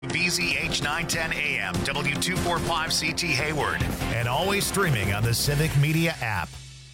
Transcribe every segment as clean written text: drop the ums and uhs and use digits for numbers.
BZH 910 AM, W245CT Hayward, and always streaming on the Civic Media app.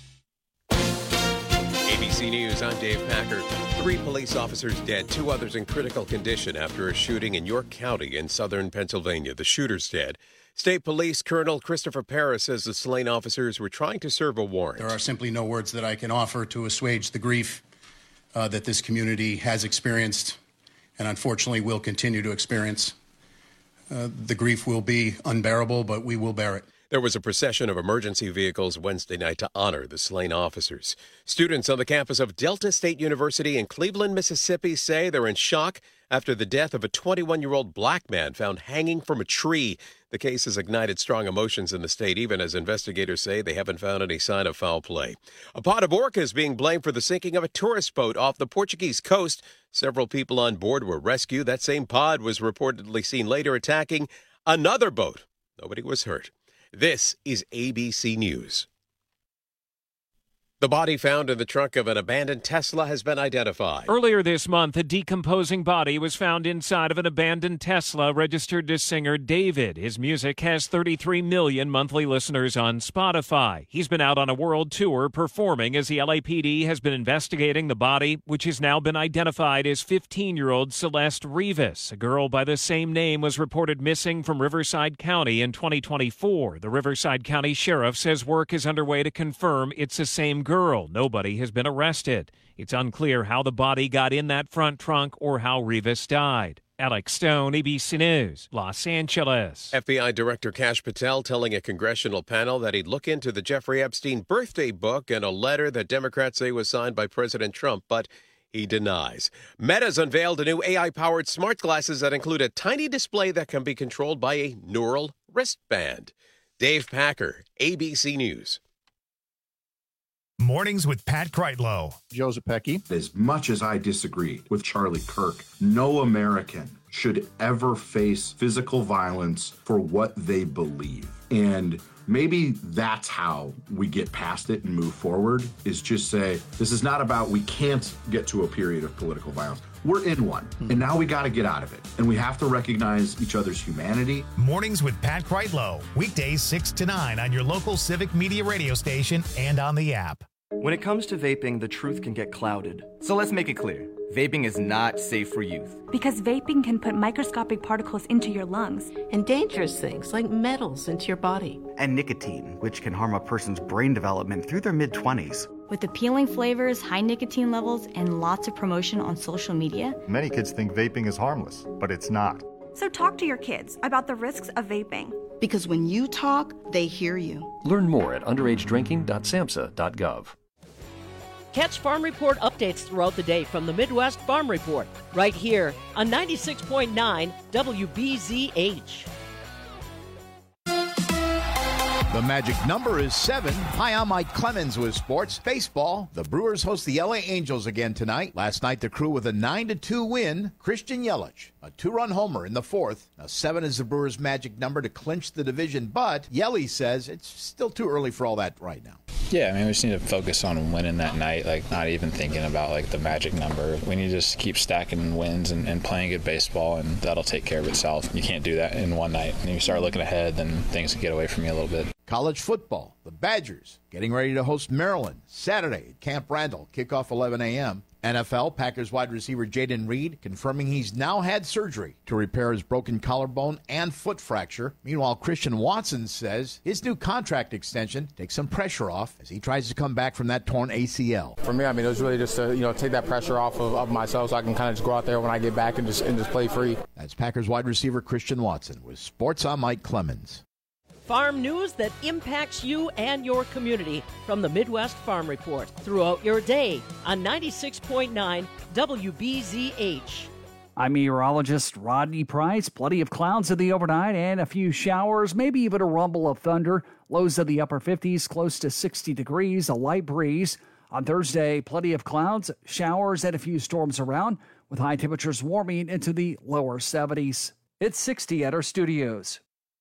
ABC News, I'm Dave Packer. 3 police officers dead, 2 others in critical condition after a shooting in York County in southern Pennsylvania. The shooter's dead. State Police Colonel Christopher Paris says the slain officers were trying to serve a warrant. There are simply no words that I can offer to assuage the grief that this community has experienced and unfortunately will continue to experience. The grief will be unbearable, but we will bear it. There was a procession of emergency vehicles Wednesday night to honor the slain officers. Students on the campus of Delta State University in Cleveland, Mississippi say they're in shock after the death of a 21-year-old black man found hanging from a tree. The case has ignited strong emotions in the state, even as investigators say they haven't found any sign of foul play. A pod of orcas being blamed for the sinking of a tourist boat off the Portuguese coast. Several people on board were rescued. That same pod was reportedly seen later attacking another boat. Nobody was hurt. This is ABC News. The body found in the trunk of an abandoned Tesla has been identified. Earlier this month, a decomposing body was found inside of an abandoned Tesla registered to singer David. His music has 33 million monthly listeners on Spotify. He's been out on a world tour performing as the LAPD has been investigating the body, which has now been identified as 15-year-old Celeste Rivas. A girl by the same name was reported missing from Riverside County in 2024. The Riverside County Sheriff says work is underway to confirm it's the same girl. Nobody has been arrested. It's unclear how the body got in that front trunk or how Rivas died. Alex Stone, ABC News, Los Angeles. FBI Director Kash Patel telling a congressional panel that he'd look into the Jeffrey Epstein birthday book and a letter that Democrats say was signed by President Trump, but he denies. Meta's unveiled a new AI-powered smart glasses that include a tiny display that can be controlled by a neural wristband. Dave Packer, ABC News. Mornings with Pat Kreitlow. Joe Zepecki. As much as I disagree with Charlie Kirk, no American should ever face physical violence for what they believe. And maybe that's how we get past it and move forward, is just say, this is not about we can't get to a period of political violence. We're in one, and now we got to get out of it. And we have to recognize each other's humanity. Mornings with Pat Kreitlow. Weekdays 6 to 9 on your local Civic Media radio station and on the app. When it comes to vaping, the truth can get clouded. So let's make it clear. Vaping is not safe for youth. Because vaping can put microscopic particles into your lungs. And dangerous things like metals into your body. And nicotine, which can harm a person's brain development through their mid-20s. With appealing flavors, high nicotine levels, and lots of promotion on social media. Many kids think vaping is harmless, but it's not. So talk to your kids about the risks of vaping. Because when you talk, they hear you. Learn more at underagedrinking.samhsa.gov. Catch Farm Report updates throughout the day from the Midwest Farm Report, right here on 96.9 WBZH. The magic number is 7. Hi, I'm Mike Clemens with sports. Baseball, the Brewers host the LA Angels again tonight. Last night, the Crew with a 9-2 win. Christian Yelich, a 2-run homer in the 4th. Now, 7 is the Brewers' magic number to clinch the division, but Yelich says it's still too early for all that right now. Yeah, I mean, we just need to focus on winning that night, not even thinking about, the magic number. We need to just keep stacking wins and playing good baseball, and that'll take care of itself. You can't do that in one night. And if you start looking ahead, then things can get away from you a little bit. College football, the Badgers getting ready to host Maryland Saturday at Camp Randall, kickoff 11 a.m. NFL, Packers wide receiver Jaden Reed confirming he's now had surgery to repair his broken collarbone and foot fracture. Meanwhile, Christian Watson says his new contract extension takes some pressure off as he tries to come back from that torn ACL. For me, it was really just to take that pressure off of myself so I can kind of just go out there when I get back and just play free. That's Packers wide receiver Christian Watson with Sports. I'm Mike Clemens. Farm news that impacts you and your community from the Midwest Farm Report throughout your day on 96.9 WBZH. I'm meteorologist Rodney Price. Plenty of clouds in the overnight and a few showers, maybe even a rumble of thunder. Lows in the upper 50s, close to 60 degrees, a light breeze. On Thursday, plenty of clouds, showers, and a few storms around, with high temperatures warming into the lower 70s. It's 60 at our studios.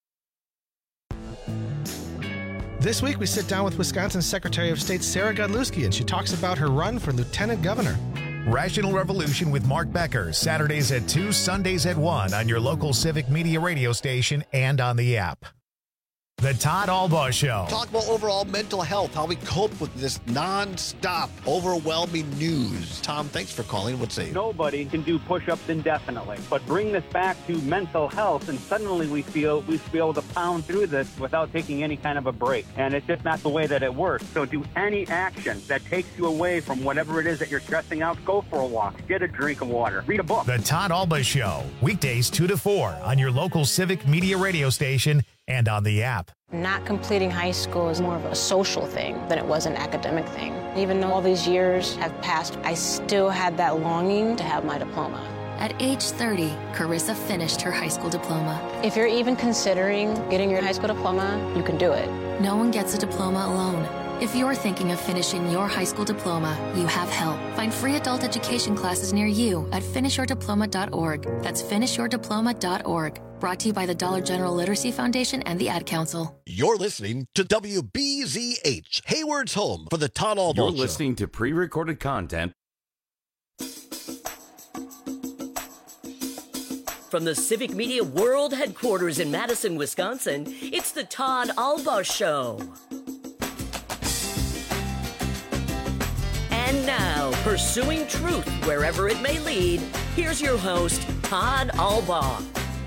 This week, we sit down with Wisconsin Secretary of State Sarah Godlewski, and she talks about her run for lieutenant governor. Rational Revolution with Mark Becker, Saturdays at 2, Sundays at 1 on your local Civic Media radio station and on the app. The Todd Albaugh Show. Talk about overall mental health, how we cope with this nonstop, overwhelming news. Tom, thanks for calling. What's say? Nobody can do push-ups indefinitely, but bring this back to mental health, and suddenly we feel we should be able to pound through this without taking any kind of a break. And it's just not the way that it works. So do any action that takes you away from whatever it is that you're stressing out. Go for a walk. Get a drink of water. Read a book. The Todd Albaugh Show. Weekdays 2 to 4 on your local Civic Media radio station and on the app. Not completing high school is more of a social thing than it was an academic thing. Even though all these years have passed, I still had that longing to have my diploma. At age 30, Carissa finished her high school diploma. If you're even considering getting your high school diploma, you can do it. No one gets a diploma alone. If you're thinking of finishing your high school diploma, you have help. Find free adult education classes near you at finishyourdiploma.org. That's finishyourdiploma.org. Brought to you by the Dollar General Literacy Foundation and the Ad Council. You're listening to WBZH, Hayward's home for the Todd Albaugh Show. You're listening to pre-recorded content. From the Civic Media World Headquarters in Madison, Wisconsin, it's the Todd Albaugh Show. And now, pursuing truth wherever it may lead, here's your host, Todd Albaugh.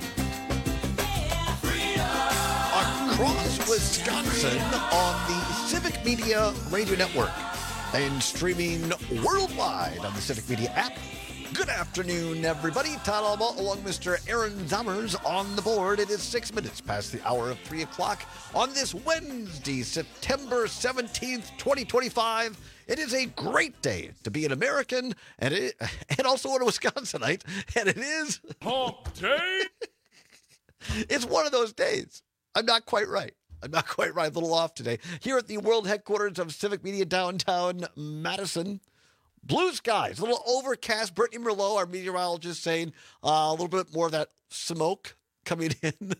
Across Wisconsin on the Civic Media Radio Network and streaming worldwide on the Civic Media app. Good afternoon, everybody. Todd Albaugh along Mr. Aaron Zommers on the board. It is 6 minutes past the hour of 3 o'clock on this Wednesday, September 17th, 2025. It is a great day to be an American and also a Wisconsinite, and it is Hump Day. It's one of those days. I'm not quite right. A little off today. Here at the world headquarters of Civic Media downtown Madison, blue skies, a little overcast. Brittany Merlot, our meteorologist, saying a little bit more of that smoke coming in.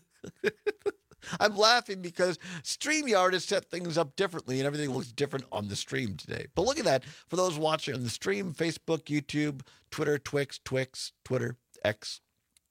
I'm laughing because StreamYard has set things up differently and everything looks different on the stream today. But look at that. For those watching on the stream, Facebook, YouTube, Twitter, Twix, Twitter, X.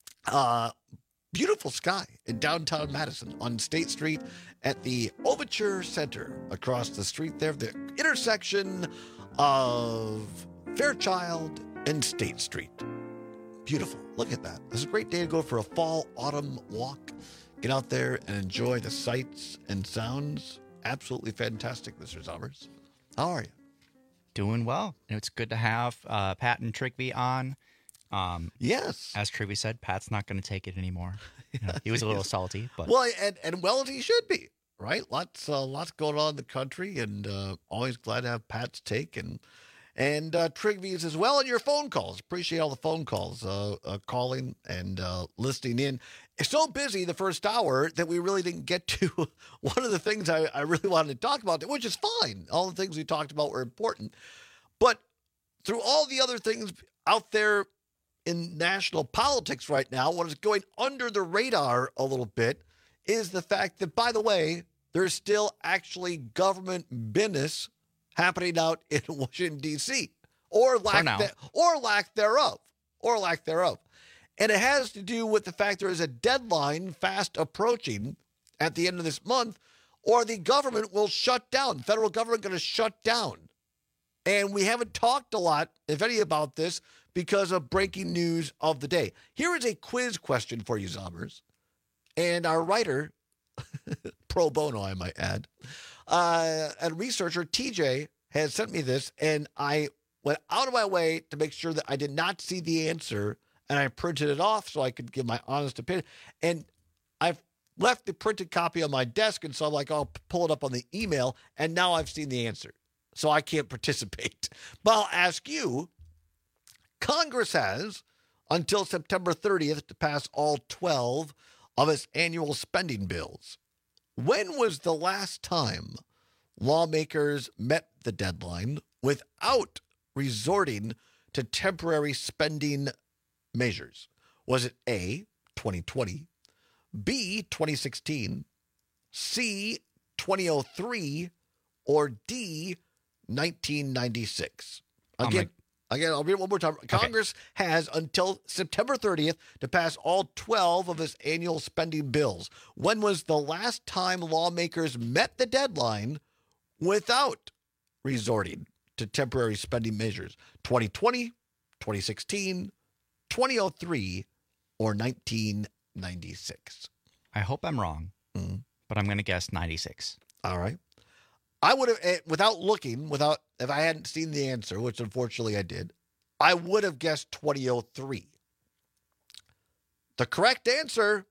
Beautiful sky in downtown Madison on State Street at the Overture Center across the street there, the intersection of Fairchild and State Street. Beautiful. Look at that. This is a great day to go for a fall-autumn walk. Get out there and enjoy the sights and sounds. Absolutely fantastic, Mr. Zommers. How are you? Doing well. It's good to have Pat and Trigby on. Yes. As Trigby said, Pat's not going to take it anymore. You know, he was a little salty, but well, and well, he should be, right? Lots going on in the country, and always glad to have Pat's take and Trigby's as well. And your phone calls, appreciate all the phone calls, calling and listening in. It's so busy the first hour that we really didn't get to one of the things I really wanted to talk about, which is fine. All the things we talked about were important, but through all the other things out there in national politics right now, what is going under the radar a little bit is the fact that, by the way, there's still actually government business happening out in Washington, D.C., or lack thereof. And it has to do with the fact there is a deadline fast approaching at the end of this month, or the government will shut down. The federal government going to shut down. And we haven't talked a lot, if any, about this because of breaking news of the day. Here is a quiz question for you, Zommers. And our writer, pro bono, I might add, and researcher, TJ, has sent me this, and I went out of my way to make sure that I did not see the answer, and I printed it off so I could give my honest opinion. And I've left the printed copy on my desk, and so I'm like, I'll pull it up on the email, and now I've seen the answer. So I can't participate. But I'll ask you, Congress has until September 30th to pass all 12 of its annual spending bills. When was the last time lawmakers met the deadline without resorting to temporary spending measures? Was it A, 2020, B, 2016, C, 2003, or D, 1996? Again, I'll read it one more time. Congress has until September 30th to pass all 12 of its annual spending bills. When was the last time lawmakers met the deadline without resorting to temporary spending measures? 2020, 2016, 2003, or 1996? I hope I'm wrong, but I'm going to guess 96. All right. I would have, without looking, if I hadn't seen the answer, which unfortunately I did, I would have guessed 2003. The correct answer,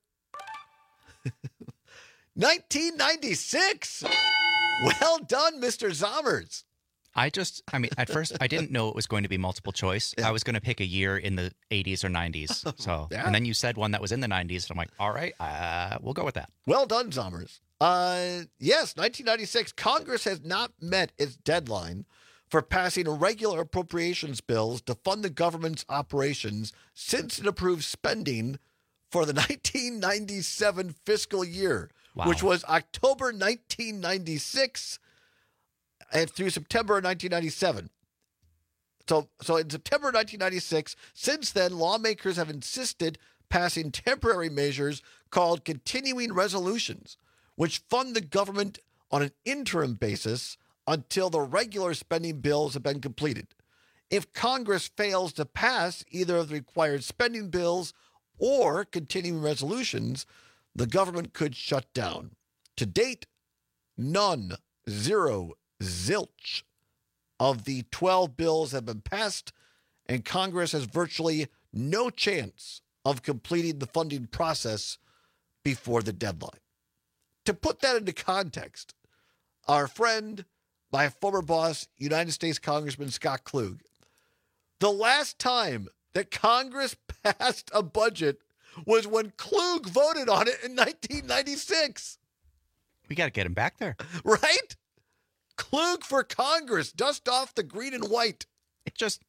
1996. Well done, Mr. Zommers. At first, I didn't know it was going to be multiple choice. Yeah. I was going to pick a year in the 80s or 90s. So, yeah. And then you said one that was in the 90s. And I'm like, all right, we'll go with that. Well done, Zommers. Yes, 1996, Congress has not met its deadline for passing regular appropriations bills to fund the government's operations since it approved spending for the 1997 fiscal year, which was October 1996 and through September 1997. So in September 1996, since then, lawmakers have insisted passing temporary measures called continuing resolutions, which fund the government on an interim basis until the regular spending bills have been completed. If Congress fails to pass either of the required spending bills or continuing resolutions, the government could shut down. To date, none, zero, zilch of the 12 bills have been passed, and Congress has virtually no chance of completing the funding process before the deadline. To put that into context, our friend, my former boss, United States Congressman Scott Klug, the last time that Congress passed a budget was when Klug voted on it in 1996. We got to get him back there. Right? Klug for Congress, dust off the green and white. It just,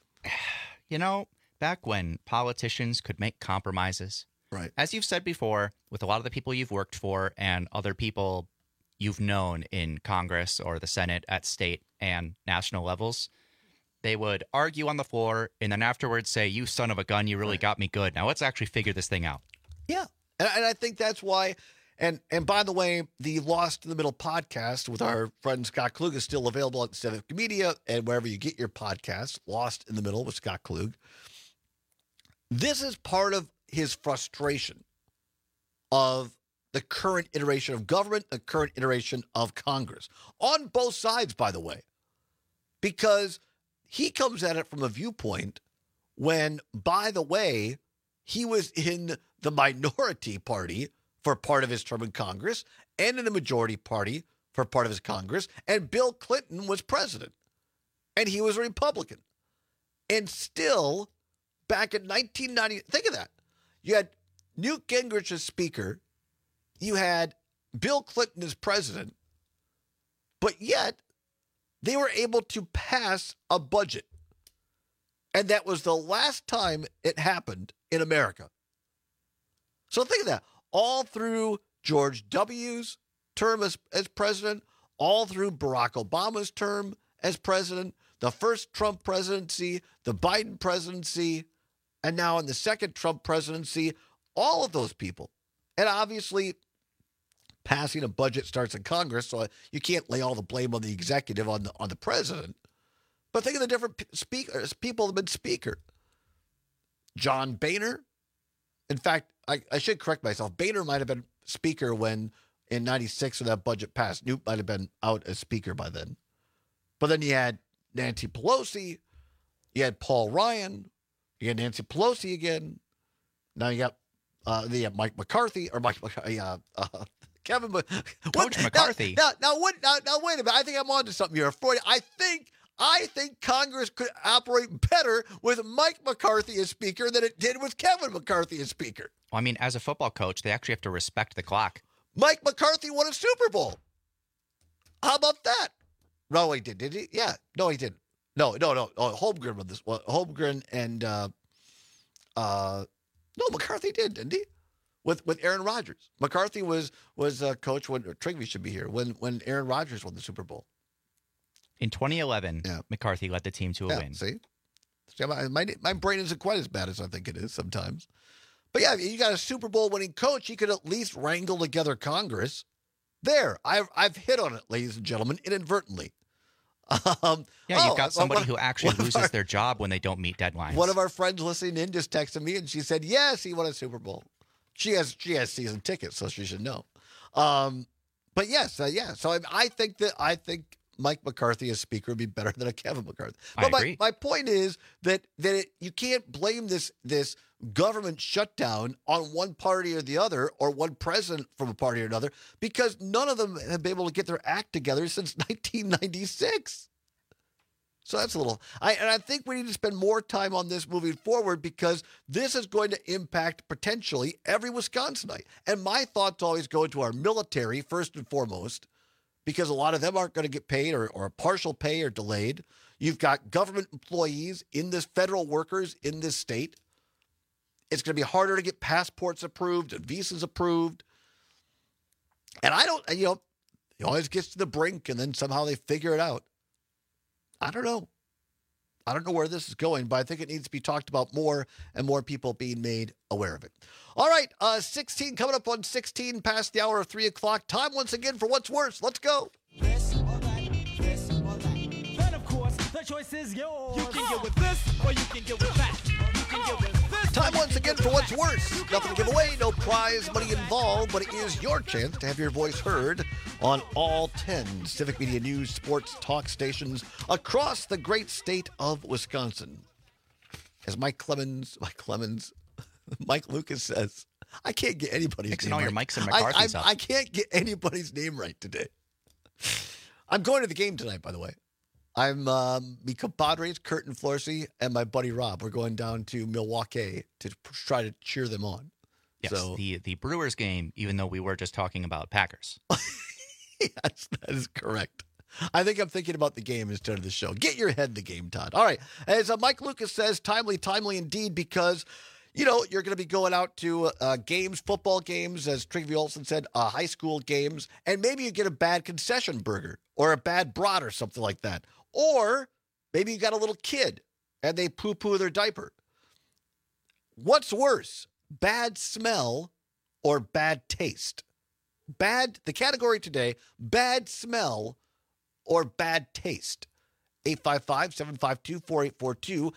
back when politicians could make compromises. Right. As you've said before, with a lot of the people you've worked for and other people you've known in Congress or the Senate at state and national levels, they would argue on the floor and then afterwards say, "You son of a gun, you really got me good. Now let's actually figure this thing out." Yeah. And I think that's why, and by the way, the Lost in the Middle podcast with our friend Scott Klug is still available at Civic Media and wherever you get your podcasts, Lost in the Middle with Scott Klug. This is part of his frustration of the current iteration of government, the current iteration of Congress, on both sides, by the way, because he comes at it from a viewpoint when, by the way, he was in the minority party for part of his term in Congress and in the majority party for part of his Congress, and Bill Clinton was president, and he was a Republican. And still, back in 1990, think of that. You had Newt Gingrich as Speaker. You had Bill Clinton as president. But yet, they were able to pass a budget. And that was the last time it happened in America. So think of that. All through George W.'s term as president, all through Barack Obama's term as president, the first Trump presidency, the Biden presidency, and now in the second Trump presidency, all of those people. And obviously, passing a budget starts in Congress, so you can't lay all the blame on the executive, on the president. But think of the different people that have been Speaker. John Boehner. In fact, I should correct myself. Boehner might have been Speaker when, in 96, when that budget passed. Newt might have been out as Speaker by then. But then you had Nancy Pelosi. You had Paul Ryan. You had Nancy Pelosi again. Now you got Mike McCarthy or Kevin Coach McCarthy. Now wait a minute. I think I'm onto something here. I think Congress could operate better with Mike McCarthy as Speaker than it did with Kevin McCarthy as Speaker. Well, I mean, as a football coach, they actually have to respect the clock. Mike McCarthy won a Super Bowl. How about that? No, he did he? Yeah. No, he didn't. No. Oh, Holmgren won this. Well, Holmgren and no, McCarthy didn't he? With Aaron Rodgers. McCarthy was coach when Trigby should be here when Aaron Rodgers won the Super Bowl. In 2011, McCarthy led the team to a win. See? See, my brain isn't quite as bad as I think it is sometimes. But yeah, you got a Super Bowl winning coach. You could at least wrangle together Congress. There, I've hit on it, ladies and gentlemen, inadvertently. You've got somebody who actually loses their job when they don't meet deadlines. One of our friends listening in just texted me, and she said, yes, he won a Super Bowl. She has season tickets, so she should know. But yes, yeah. So I think Mike McCarthy as Speaker would be better than a Kevin McCarthy. But I agree. My point is that you can't blame this government shutdown on one party or the other, or one president from a party or another, because none of them have been able to get their act together since 1996. So that's a little. I think we need to spend more time on this moving forward, because this is going to impact potentially every Wisconsinite. And my thoughts always go to our military first and foremost, because a lot of them aren't going to get paid, or a partial pay, or delayed. You've got government employees in this, federal workers in this state. It's going to be harder to get passports approved and visas approved. And it always gets to the brink, and then somehow they figure it out. I don't know. I don't know where this is going, but I think it needs to be talked about more, and more people being made aware of it. All right, 16 coming up on 16 past the hour of 3 o'clock. Time once again for What's Worse. Let's go. This or that, this or that. Then, of course, the choice is yours. You can get with this, or you can get with that. You can get with this. Time once again for What's Worse. Nothing to give away, no prize money involved, but it is your chance to have your voice heard on all 10 Civic Media News sports talk stations across the great state of Wisconsin. As Mike Lucas says, I can't get anybody's Mixing name all right. your Mikes and McCarthy's up. I can't get anybody's name right today. I'm going to the game tonight, by the way. I'm me compadres, Kurt and Florsey, and my buddy Rob. We're going down to Milwaukee to try to cheer them on. Yes, so, the Brewers game, even though we were just talking about Packers. Yes, that is correct. I think I'm thinking about the game instead of the show. Get your head in the game, Todd. All right. As Mike Lucas says, timely indeed, because, you're going to be going out to games, football games, as Trygve Olsen said, high school games, and maybe you get a bad concession burger or a bad brat or something like that. Or maybe you got a little kid and they poo-poo their diaper. What's worse, bad smell or bad taste? The category today, bad smell or bad taste. 855-752-4842,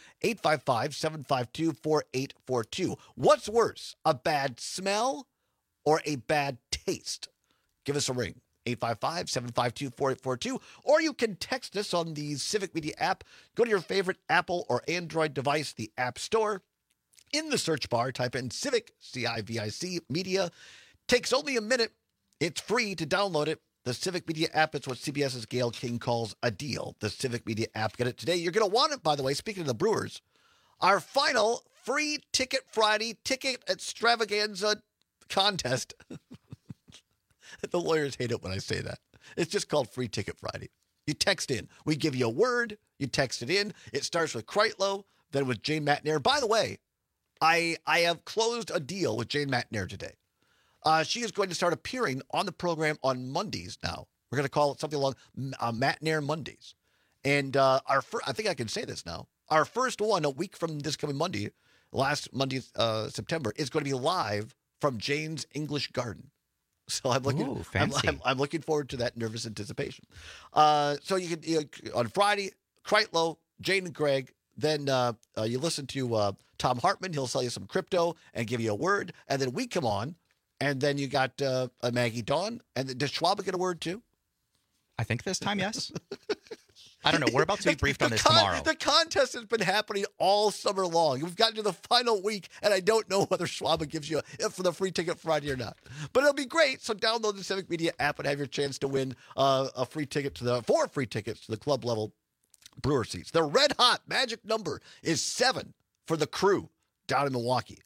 855-752-4842. What's worse, a bad smell or a bad taste? Give us a ring. 855-752-4842, or you can text us on the Civic Media app. Go to your favorite Apple or Android device, the App Store. In the search bar, type in Civic, C-I-V-I-C, Media. Takes only a minute. It's free to download it. The Civic Media app, it's what CBS's Gayle King calls a deal. The Civic Media app. Get it today. You're going to want it, by the way, speaking of the Brewers. Our final free Ticket Friday ticket extravaganza contest. The lawyers hate it when I say that. It's just called Free Ticket Friday. You text in. We give you a word. You text it in. It starts with Kreitlow, then with Jane McNair. By the way, I have closed a deal with Jane McNair today. She is going to start appearing on the program on Mondays now. We're going to call it something along McNair Mondays. And I think I can say this now. Our first one, a week from this coming Monday, last Monday, September, is going to be live from Jane's English Garden. So I'm looking. Ooh, fancy. I'm looking forward to that nervous anticipation. So you can on Friday, Kreitlow, Jane and Greg. Then you listen to Tom Hartman. He'll sell you some crypto and give you a word. And then we come on, and then you got Maggie Dawn. And does Schwab get a word too? I think this time, yes. I don't know. We're about to be briefed on this tomorrow. The contest has been happening all summer long. We've gotten to the final week, and I don't know whether Schwab gives you for the Free Ticket Friday or not. But it'll be great. So download the Civic Media app and have your chance to win four free tickets to the club level Brewer seats. The red hot magic number is 7 for the crew down in Milwaukee.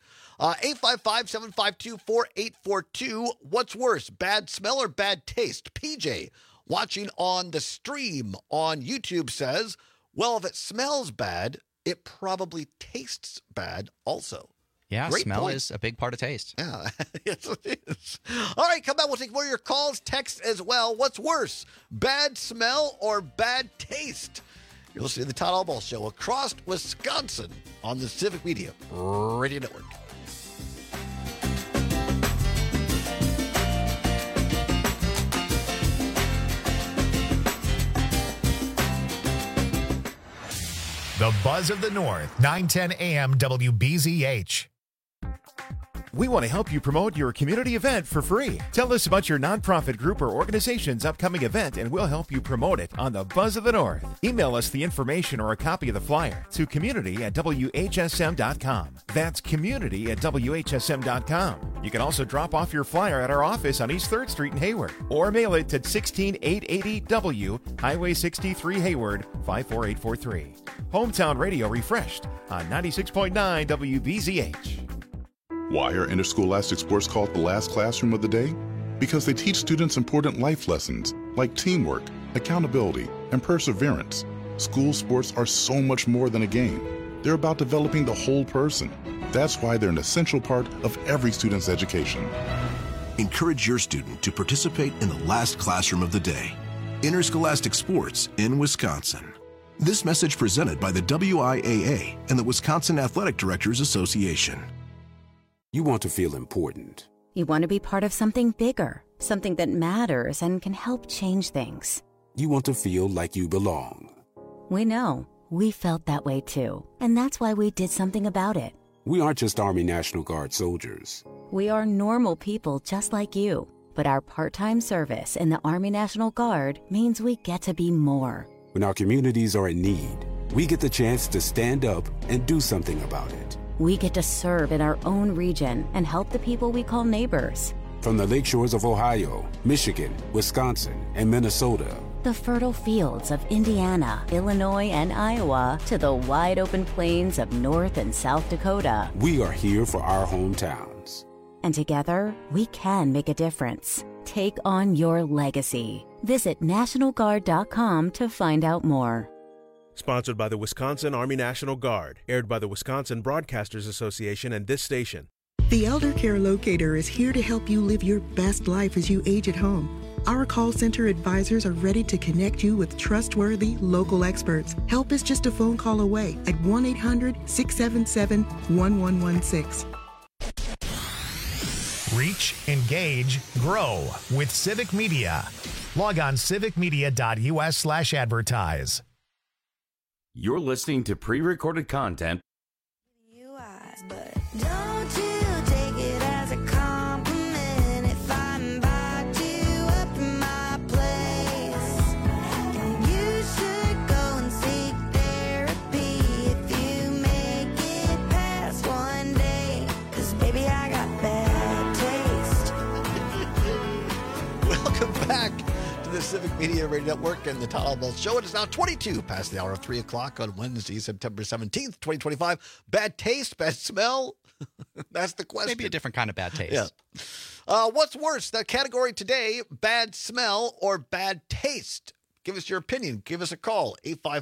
855-752-4842. What's worse, bad smell or bad taste? PJ, watching on the stream on YouTube, says, well, if it smells bad, it probably tastes bad also. Yeah, Great smell point. is a big part of taste. Yeah, yes it is. All right, come back. We'll take more of your calls, text as well. What's worse, bad smell or bad taste? You're listening to the Todd Albaugh Show across Wisconsin on the Civic Media Radio Network. The Buzz of the North, 910 AM WBZH. We want to help you promote your community event for free. Tell us about your nonprofit group or organization's upcoming event, and we'll help you promote it on the Buzz of the North. Email us the information or a copy of the flyer to community@WHSM.com. That's community@WHSM.com. You can also drop off your flyer at our office on East 3rd Street in Hayward, or mail it to 16880 W, Highway 63 Hayward, 54843. Hometown Radio refreshed on 96.9 WBZH. Why are interscholastic sports called the last classroom of the day? Because they teach students important life lessons like teamwork, accountability, and perseverance. School sports are so much more than a game. They're about developing the whole person. That's why they're an essential part of every student's education. Encourage your student to participate in the last classroom of the day. Interscholastic sports in Wisconsin. This message presented by the WIAA and the Wisconsin Athletic Directors Association. You want to feel important. You want to be part of something bigger, something that matters and can help change things. You want to feel like you belong. We know. We felt that way too. And that's why we did something about it. We aren't just Army National Guard soldiers. We are normal people just like you. But our part-time service in the Army National Guard means we get to be more. When our communities are in need, we get the chance to stand up and do something about it. We get to serve in our own region and help the people we call neighbors. From the lakeshores of Ohio, Michigan, Wisconsin, and Minnesota. The fertile fields of Indiana, Illinois, and Iowa to the wide open plains of North and South Dakota. We are here for our hometowns. And together, we can make a difference. Take on your legacy. Visit NationalGuard.com to find out more. Sponsored by the Wisconsin Army National Guard. Aired by the Wisconsin Broadcasters Association and this station. The Elder Care Locator is here to help you live your best life as you age at home. Our call center advisors are ready to connect you with trustworthy local experts. Help is just a phone call away at 1-800-677-1116. Reach, engage, grow with Civic Media. Log on civicmedia.us/advertise. You're listening to pre-recorded content. But don't you take it as a compliment if I invite you up in my place. And you should go and seek therapy if you make it past one day. 'Cause baby, I got bad taste. Welcome back to the Civic Media Radio Network and the Todd Albaugh Show. It is now 22 past the hour of 3 o'clock on Wednesday, September 17th, 2025. Bad taste, bad smell? That's the question. Maybe a different kind of bad taste. Yeah. What's worse, the category today, bad smell or bad taste? Give us your opinion. Give us a call,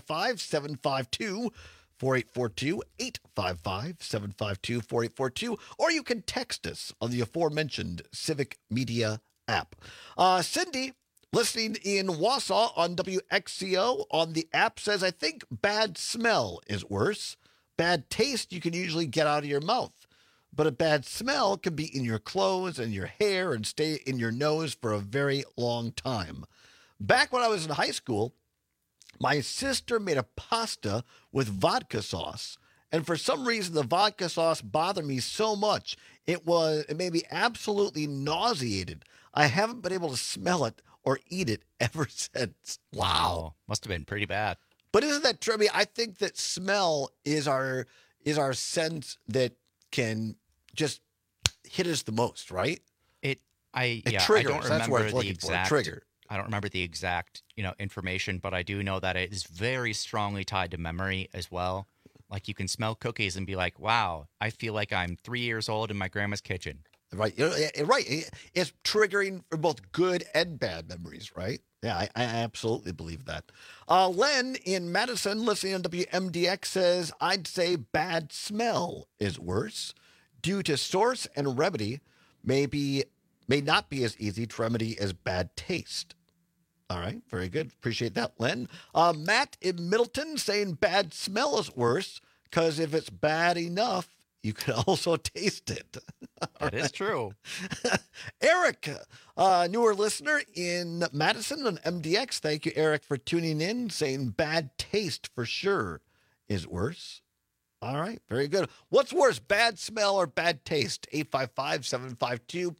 855-752-4842, 855-752-4842, or you can text us on the aforementioned Civic Media app. Cindy, listening in Wausau on WXCO on the app, says, I think bad smell is worse. Bad taste you can usually get out of your mouth. But a bad smell can be in your clothes and your hair and stay in your nose for a very long time. Back when I was in high school, my sister made a pasta with vodka sauce. And for some reason, the vodka sauce bothered me so much. It made me absolutely nauseated. I haven't been able to smell it or eat it ever since. Wow. Must have been pretty bad. But isn't that true? I mean, I think that smell is our sense that can just hit us the most, right? I don't remember the exact trigger. I don't remember the exact, information, but I do know that it is very strongly tied to memory as well. Like you can smell cookies and be like, wow, I feel like I'm 3 years old in my grandma's kitchen. Right. Right. It's triggering for both good and bad memories, right? Yeah, I absolutely believe that. Len in Madison, listening on WMDX, says, I'd say bad smell is worse. Due to source and remedy, may not be as easy to remedy as bad taste. All right, very good. Appreciate that, Len. Matt in Middleton saying bad smell is worse because if it's bad enough, you can also taste it. That is true. Eric, newer listener in Madison on MDX. Thank you, Eric, for tuning in, saying bad taste for sure is worse. All right, very good. What's worse, bad smell or bad taste? 855-752-4842,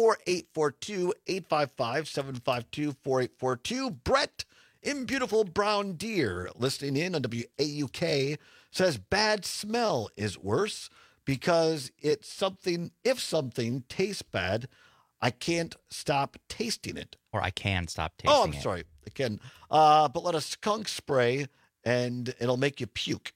855-752-4842. Brett in beautiful Brown Deer, listening in on WAUK, says bad smell is worse because it's something, if something tastes bad, I can't stop tasting it. Or I can stop tasting it. Oh, I'm sorry. I can. But let a skunk spray and it'll make you puke.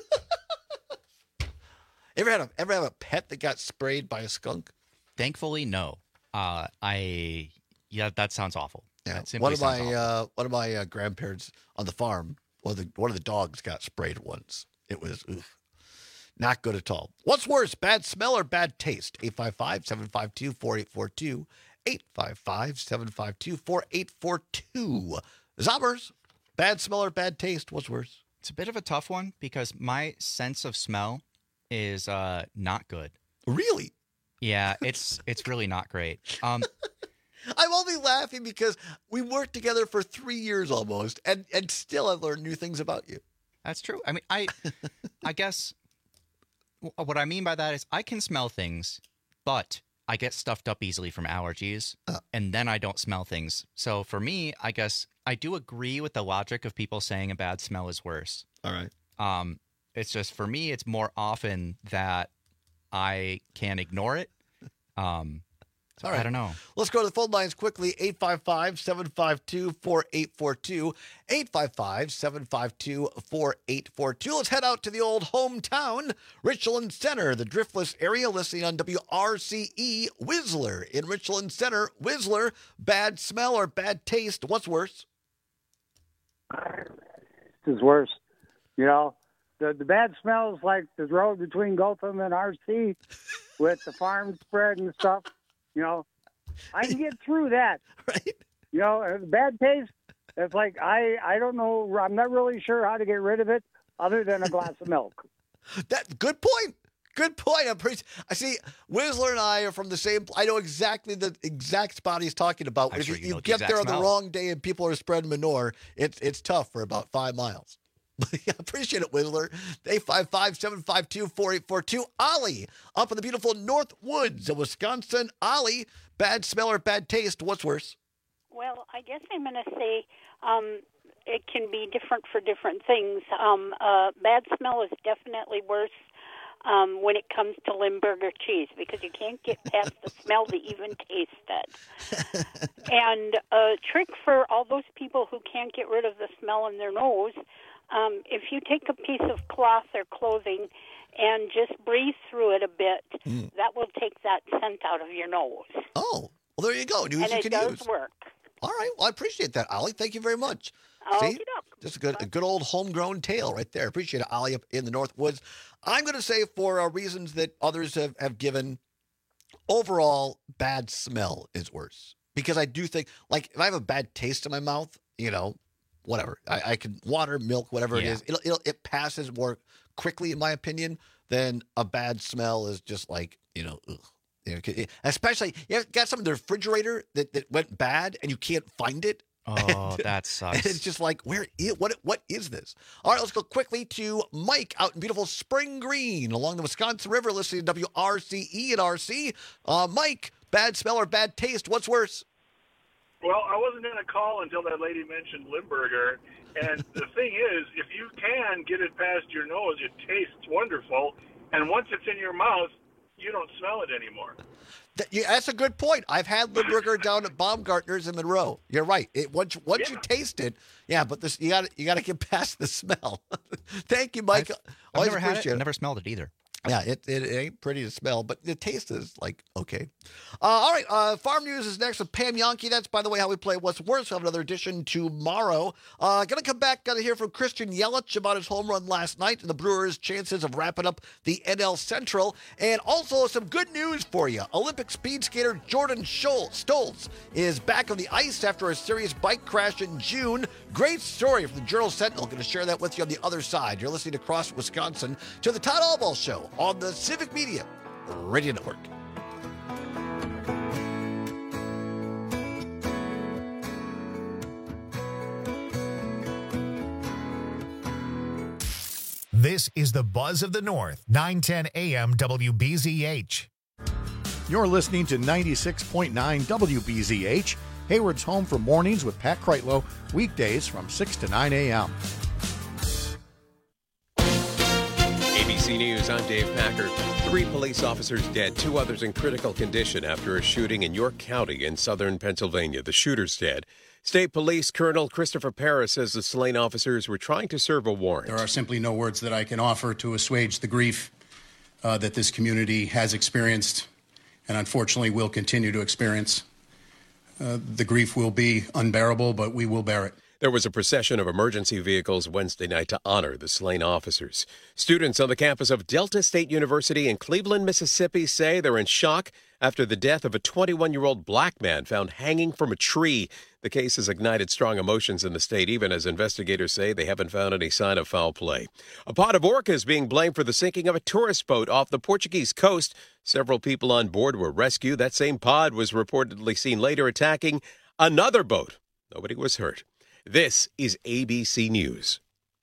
Ever have a pet that got sprayed by a skunk? Thankfully, no. That sounds awful. Yeah. One of my grandparents on the farm, one of the dogs got sprayed once. It was not good at all. What's worse, bad smell or bad taste? 855-752-4842, 855-752-4842. Zombers, bad smell or bad taste? What's worse? It's a bit of a tough one because my sense of smell is not good. Really? Yeah, it's really not great. I'm only laughing because we worked together for 3 years almost, and still I've learned new things about you. That's true. I mean, I guess what I mean by that is I can smell things, but I get stuffed up easily from allergies, and then I don't smell things. So for me, I guess I do agree with the logic of people saying a bad smell is worse. All right. It's just for me, it's more often that I can't ignore it. All right. I don't know. Let's go to the phone lines quickly. 855-752-4842. 855-752-4842. Let's head out to the old hometown, Richland Center, the Driftless area, listening on WRCE. Whistler in Richland Center. Whistler, bad smell or bad taste? What's worse? This is worse. You know, the bad smell is like the road between Gotham and RC with the farm spread and stuff. You know, I can get through that. Right. You know, the bad taste, it's like, I don't know, I'm not really sure how to get rid of it other than a glass of milk. Good point. Good point. I see, Whistler and I are from the same, I know exactly the exact spot he's talking about. I'm if sure you get there on the wrong day and people are spreading manure, it's tough for about 5 miles. I appreciate it, Whistler. 855-752-4842. Ollie, up in the beautiful North Woods of Wisconsin. Ollie, bad smell or bad taste? What's worse? Well, I guess I'm going to say it can be different for different things. Bad smell is definitely worse when it comes to Limburger cheese because you can't get past the smell to even taste it. And a trick for all those people who can't get rid of the smell in their nose, if you take a piece of cloth or clothing and just breathe through it a bit, that will take that scent out of your nose. Oh, well, there you go. News and you it can does use. work. All right. Well, I appreciate that, Ollie. Thank you very much. See? Just a good old homegrown tale right there. Appreciate it, Ollie, up in the North Woods. I'm going to say for reasons that others have given, overall, bad smell is worse. Because I do think, like, if I have a bad taste in my mouth, you know, whatever. I can water, milk, whatever it is. It passes more quickly, in my opinion, than a bad smell is just like, you know, ugh. You know, especially, you got some in the refrigerator that went bad and you can't find it. Oh, that sucks. And it's just like, what is this? All right, let's go quickly to Mike out in beautiful Spring Green along the Wisconsin River, listening to WRCE and RC. Mike, bad smell or bad taste? What's worse? Well, I wasn't going to call until that lady mentioned Limburger. And the thing is, if you can get it past your nose, it tastes wonderful. And once it's in your mouth, you don't smell it anymore. That's a good point. I've had Limburger down at Baumgartner's in Monroe. You're right. Once you taste it, but you got to get past the smell. Thank you, Mike. I've never had it. Never smelled it either. Yeah, it ain't pretty to smell, but the taste is like okay. All right, Farm News is next with Pam Yankee. That's, by the way, how we play What's Worse. We'll have another edition tomorrow. Gonna come back, gonna hear from Christian Yelich about his home run last night and the Brewers' chances of wrapping up the NL Central. And also some good news for you. Olympic speed skater Jordan Stoltz is back on the ice after a serious bike crash in June. Great story from the Journal-Sentinel. Going to share that with you on the other side. You're listening across Wisconsin to the Todd Allball Show on the Civic Media Radio Network. This is the Buzz of the North, 910 AM WBZH. You're listening to 96.9 WBZH, Hayward's home for mornings with Pat Kreitlow, weekdays from 6 to 9 a.m. ABC News, I'm Dave Packer. 3 police officers dead, 2 others in critical condition after a shooting in York County in southern Pennsylvania. The shooter's dead. State Police Colonel Christopher Paris says the slain officers were trying to serve a warrant. There are simply no words that I can offer to assuage the grief that this community has experienced and unfortunately will continue to experience. The grief will be unbearable, but we will bear it. There was a procession of emergency vehicles Wednesday night to honor the slain officers. Students on the campus of Delta State University in Cleveland, Mississippi say they're in shock after the death of a 21-year-old black man found hanging from a tree. The case has ignited strong emotions in the state, even as investigators say they haven't found any sign of foul play. A pod of orcas being blamed for the sinking of a tourist boat off the Portuguese coast. Several people on board were rescued. That same pod was reportedly seen later attacking another boat. Nobody was hurt. This is ABC News.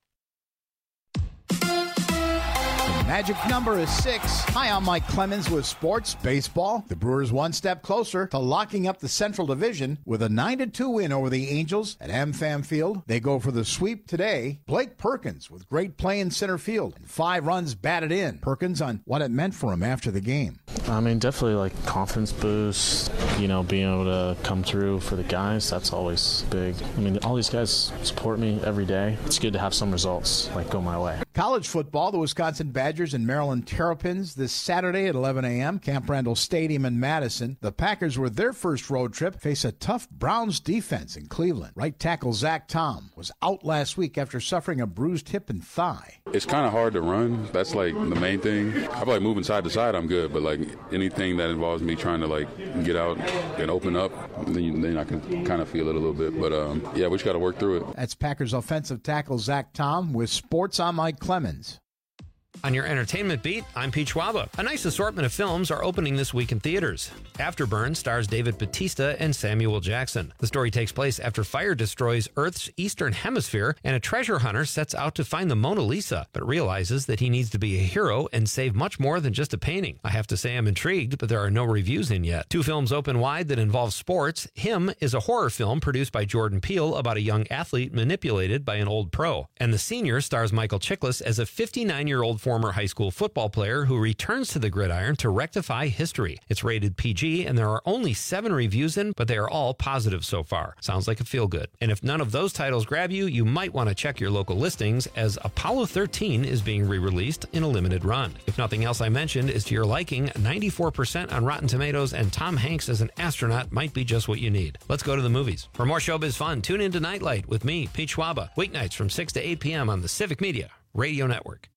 Magic number is 6. Hi, I'm Mike Clemens with Sports Baseball. The Brewers one step closer to locking up the Central Division with a 9-2 win over the Angels at AmFam Field. They go for the sweep today. Blake Perkins with great play in center field and 5 runs batted in. Perkins on what it meant for him after the game. I mean, definitely like confidence boost, being able to come through for the guys, that's always big. I mean, all these guys support me every day. It's good to have some results go my way. College football, the Wisconsin Badgers and Maryland Terrapins this Saturday at 11 a.m. Camp Randall Stadium in Madison. The Packers, with their first road trip, face a tough Browns defense in Cleveland. Right tackle Zach Tom was out last week after suffering a bruised hip and thigh. It's kind of hard to run. That's the main thing. I feel like moving side to side, I'm good, but anything that involves me trying to get out and open up, then I can kind of feel it a little bit. But yeah, we just got to work through it. That's Packers offensive tackle Zach Tom with sports. I'm Mike Clemens. On your entertainment beat, I'm Pete Schwaba. A nice assortment of films are opening this week in theaters. Afterburn stars David Bautista and Samuel Jackson. The story takes place after fire destroys Earth's eastern hemisphere, and a treasure hunter sets out to find the Mona Lisa, but realizes that he needs to be a hero and save much more than just a painting. I have to say I'm intrigued, but there are no reviews in yet. 2 films open wide that involve sports. Him is a horror film produced by Jordan Peele about a young athlete manipulated by an old pro. And The Senior stars Michael Chiklis as a 59-year-old former high school football player who returns to the gridiron to rectify history. It's rated PG, and there are only 7 reviews in, but they are all positive so far. Sounds like a feel-good. And if none of those titles grab you, you might want to check your local listings, as Apollo 13 is being re-released in a limited run. If nothing else I mentioned is to your liking, 94% on Rotten Tomatoes, and Tom Hanks as an astronaut might be just what you need. Let's go to the movies. For more showbiz fun, tune in to Nightlight with me, Pete Schwaba, weeknights from 6 to 8 p.m. on the Civic Media Radio Network.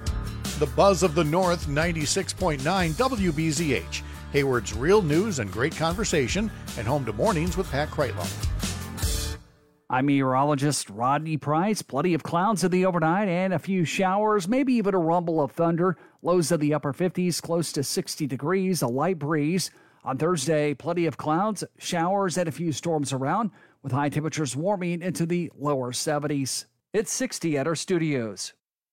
The Buzz of the North, 96.9 WBZH. Hayward's real news and great conversation, and home to mornings with Pat Kreitlow. I'm meteorologist Rodney Price. Plenty of clouds in the overnight and a few showers, maybe even a rumble of thunder. Lows in the upper 50s, close to 60 degrees, a light breeze. On Thursday, plenty of clouds, showers, and a few storms around, with high temperatures warming into the lower 70s. It's 60 at our studios.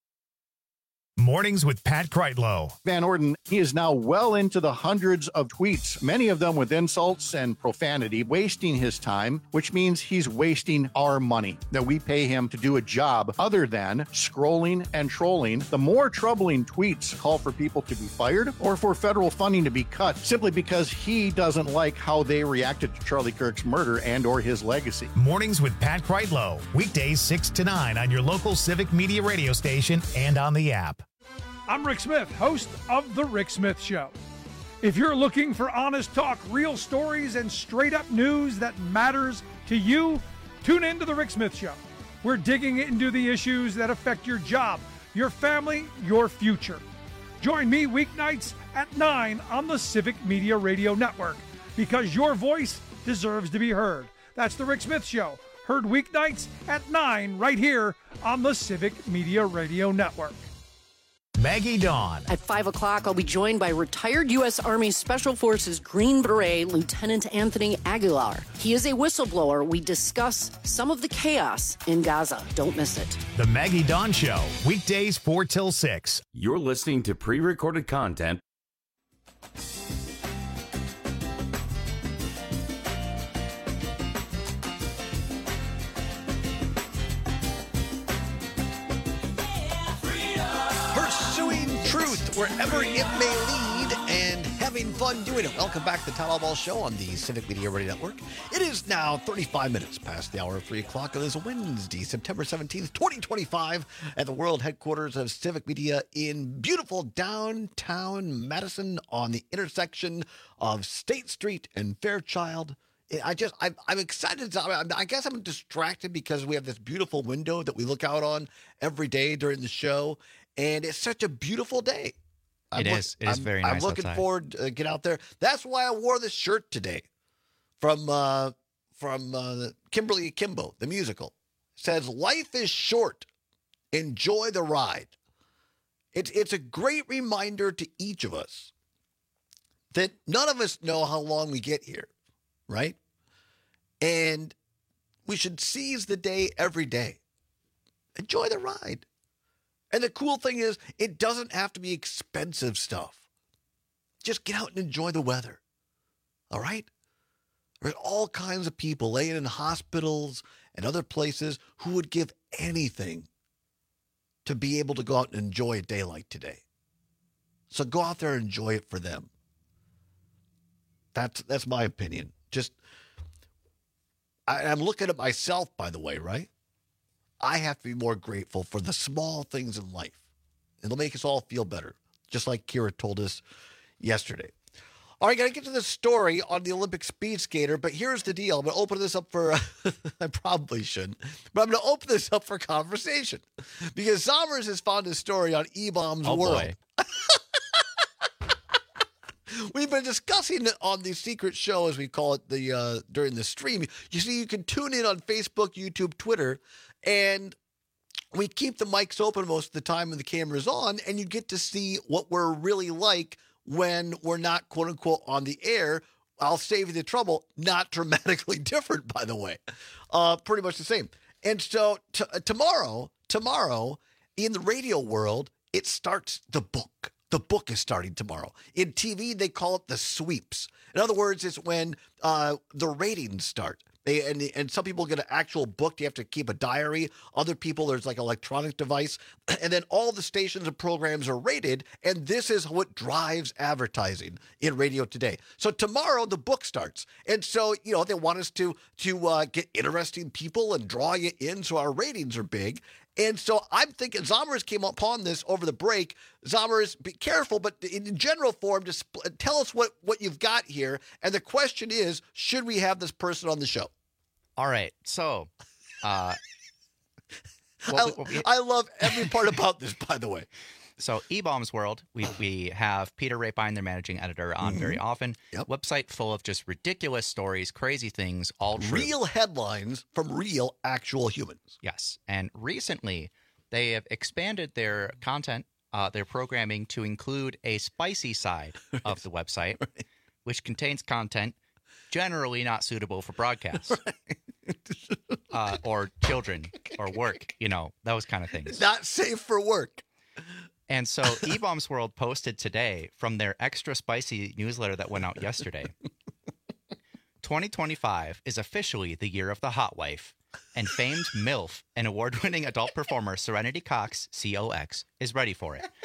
Mornings with Pat Kreitlow. Van Orden, he is now well into the hundreds of tweets, many of them with insults and profanity, wasting his time, which means he's wasting our money that we pay him to do a job other than scrolling and trolling. The more troubling tweets call for people to be fired or for federal funding to be cut simply because he doesn't like how they reacted to Charlie Kirk's murder and or his legacy. Mornings with Pat Kreitlow. Weekdays 6 to 9 on your local Civic Media radio station and on the app. I'm Rick Smith, host of The Rick Smith Show. If you're looking for honest talk, real stories, and straight-up news that matters to you, tune in to The Rick Smith Show. We're digging into the issues that affect your job, your family, your future. Join me weeknights at 9 on the Civic Media Radio Network, because your voice deserves to be heard. That's The Rick Smith Show, heard weeknights at 9 right here on the Civic Media Radio Network. Maggie Dawn. At 5 o'clock, I'll be joined by retired U.S. Army Special Forces Green Beret Lieutenant Anthony Aguilar. He is a whistleblower. We discuss some of the chaos in Gaza. Don't miss it. The Maggie Dawn Show, weekdays 4 till 6. You're listening to pre-recorded content. Truth wherever it may lead, and having fun doing it. Welcome back to the Todd Ball Show on the Civic Media Radio Network. It is now 35 minutes past the hour of 3 o'clock. It is Wednesday, September 17th, 2025, at the world headquarters of Civic Media in beautiful downtown Madison on the intersection of State Street and Fairchild. I'm excited. I guess I'm distracted because we have this beautiful window that we look out on every day during the show. And it's such a beautiful day. It is very nice. I'm looking outside. forward to get out there. That's why I wore this shirt today from Kimberly Akimbo, the musical. It says, "Life is short. Enjoy the ride." It's a great reminder to each of us that none of us know how long we get here, right? And we should seize the day every day. Enjoy the ride. And the cool thing is, it doesn't have to be expensive stuff. Just get out and enjoy the weather. All right? There's all kinds of people laying in hospitals and other places who would give anything to be able to go out and enjoy a day like today. So go out there and enjoy it for them. That's my opinion. I'm looking at myself, by the way, right? I have to be more grateful for the small things in life. It'll make us all feel better, just like Kira told us yesterday. All right, got to get to the story on the Olympic speed skater, but here's the deal. I'm going to open this up for, I probably shouldn't, but I'm going to open this up for conversation because Zommers has found a story on E-Bomb's World. Boy. We've been discussing it on the secret show, as we call it, during the stream. You see, you can tune in on Facebook, YouTube, Twitter, and we keep the mics open most of the time when the camera's on, and you get to see what we're really like when we're not, quote unquote, on the air. I'll save you the trouble. Not dramatically different, by the way. Pretty much the same. And so tomorrow, in the radio world, it starts the book. The book is starting tomorrow. In TV, they call it the sweeps. In other words, it's when the ratings start. And some people get an actual book. You have to keep a diary. Other people, there's like an electronic device. And then all the stations and programs are rated. And this is what drives advertising in radio today. So tomorrow, the book starts. And so, they want us to get interesting people and draw you in so our ratings are big. And so I'm thinking Zommers came upon this over the break. Zommers, be careful, but in general form, just tell us what you've got here. And the question is, should we have this person on the show? All right. So, I love every part about this, by the way. So E-Bombs World, we have Peter Rapine, their managing editor, on very often. Yep. Website full of just ridiculous stories, crazy things, all true. Real headlines from real, actual humans. Yes. And recently, they have expanded their content, their programming, to include a spicy side of the website, which contains content generally not suitable for broadcast. Or children, or work, those kind of things. Not safe for work. And so E-Bombs World posted today from their extra spicy newsletter that went out yesterday. 2025 is officially the year of the hot wife, and famed MILF and award-winning adult performer Serenity Cox, COX, is ready for it.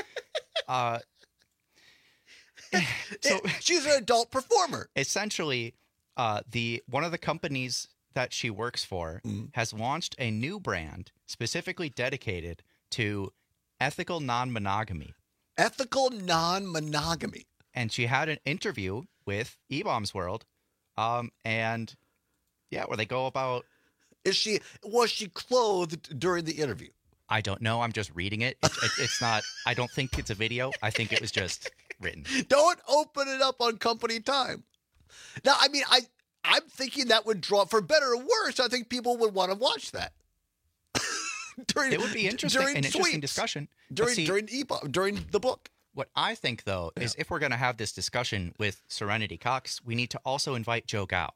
So she's an adult performer. Essentially, one of the companies that she works for has launched a new brand specifically dedicated to ethical non-monogamy. Ethical non-monogamy. And she had an interview with E-Bombs World, and yeah, where they go about. Was she clothed during the interview? I don't know. I'm just reading it. It's not. I don't think it's a video. I think it was just written. Don't open it up on company time. Now, I mean, I'm thinking that would draw, for better or worse. I think people would want to watch that. It would be interesting, an interesting discussion. During the book. What I think, though, is if we're going to have this discussion with Serenity Cox, we need to also invite Joe Gao.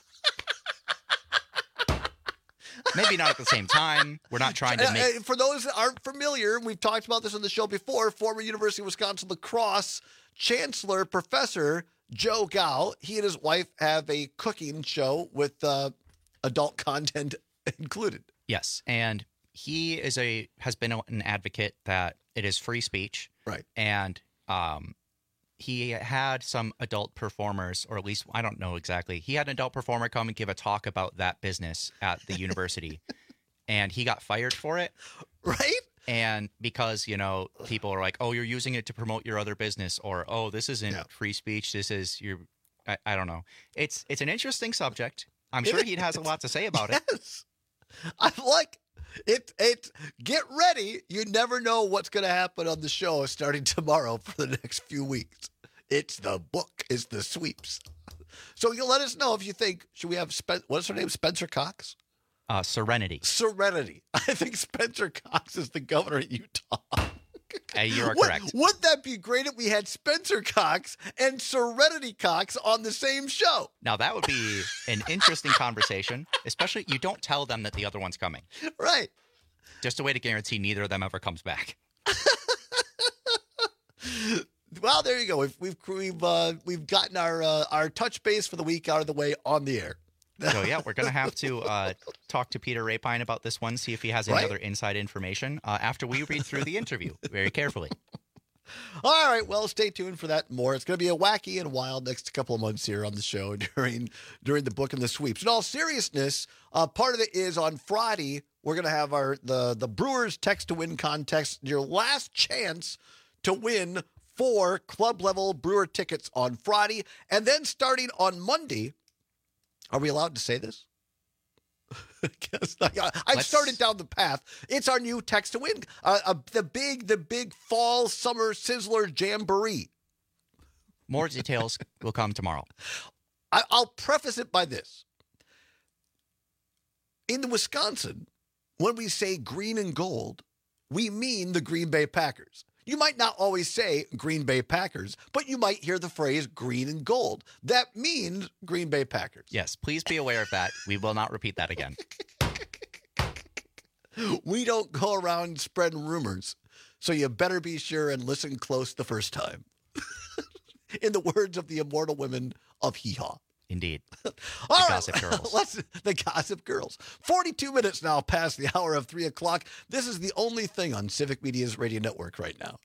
Maybe not at the same time. We're not trying to make... For those that aren't familiar, we've talked about this on the show before, former University of Wisconsin lacrosse chancellor, Professor Joe Gao. He and his wife have a cooking show with adult content included. Yes, and he has been an advocate that it is free speech. Right. And he had some adult performers, or at least, I don't know exactly. He had an adult performer come and give a talk about that business at the university. And he got fired for it. Right? And because, people are like, oh, you're using it to promote your other business, or, oh, this isn't free speech. This is I don't know. It's an interesting subject. I'm sure he has a lot to say about it. Yes. I'm like... Get ready. You never know what's going to happen on the show starting tomorrow for the next few weeks. It's the book. It's the sweeps. So you let us know if you think, should we have, what's her name? Spencer Cox? Serenity. Serenity. I think Spencer Cox is the governor of Utah. You are correct. Wouldn't that be great if we had Spencer Cox and Serenity Cox on the same show? Now, that would be an interesting conversation, especially you don't tell them that the other one's coming. Right. Just a way to guarantee neither of them ever comes back. Well, there you go. We've gotten our touch base for the week out of the way on the air. So, yeah, we're going to have to talk to Peter Rapine about this one, see if he has any other inside information after we read through the interview very carefully. All right, well, stay tuned for that and more. It's going to be a wacky and wild next couple of months here on the show during the book and the sweeps. In all seriousness, part of it is on Friday, we're going to have the Brewers Text to Win contest, your last chance to win 4 club-level Brewer tickets on Friday. And then starting on Monday... Are we allowed to say this? I've started down the path. It's our new Text to Win, the big fall summer sizzler jamboree. More details will come tomorrow. I'll preface it by this. In Wisconsin, when we say green and gold, we mean the Green Bay Packers. You might not always say Green Bay Packers, but you might hear the phrase green and gold. That means Green Bay Packers. Yes, please be aware of that. We will not repeat that again. We don't go around spreading rumors, so you better be sure and listen close the first time. In the words of the immortal women of Hee Haw. Indeed. All right, Gossip Girls. The Gossip Girls. 42 minutes now past the hour of 3 o'clock. This is the only thing on Civic Media's radio network right now.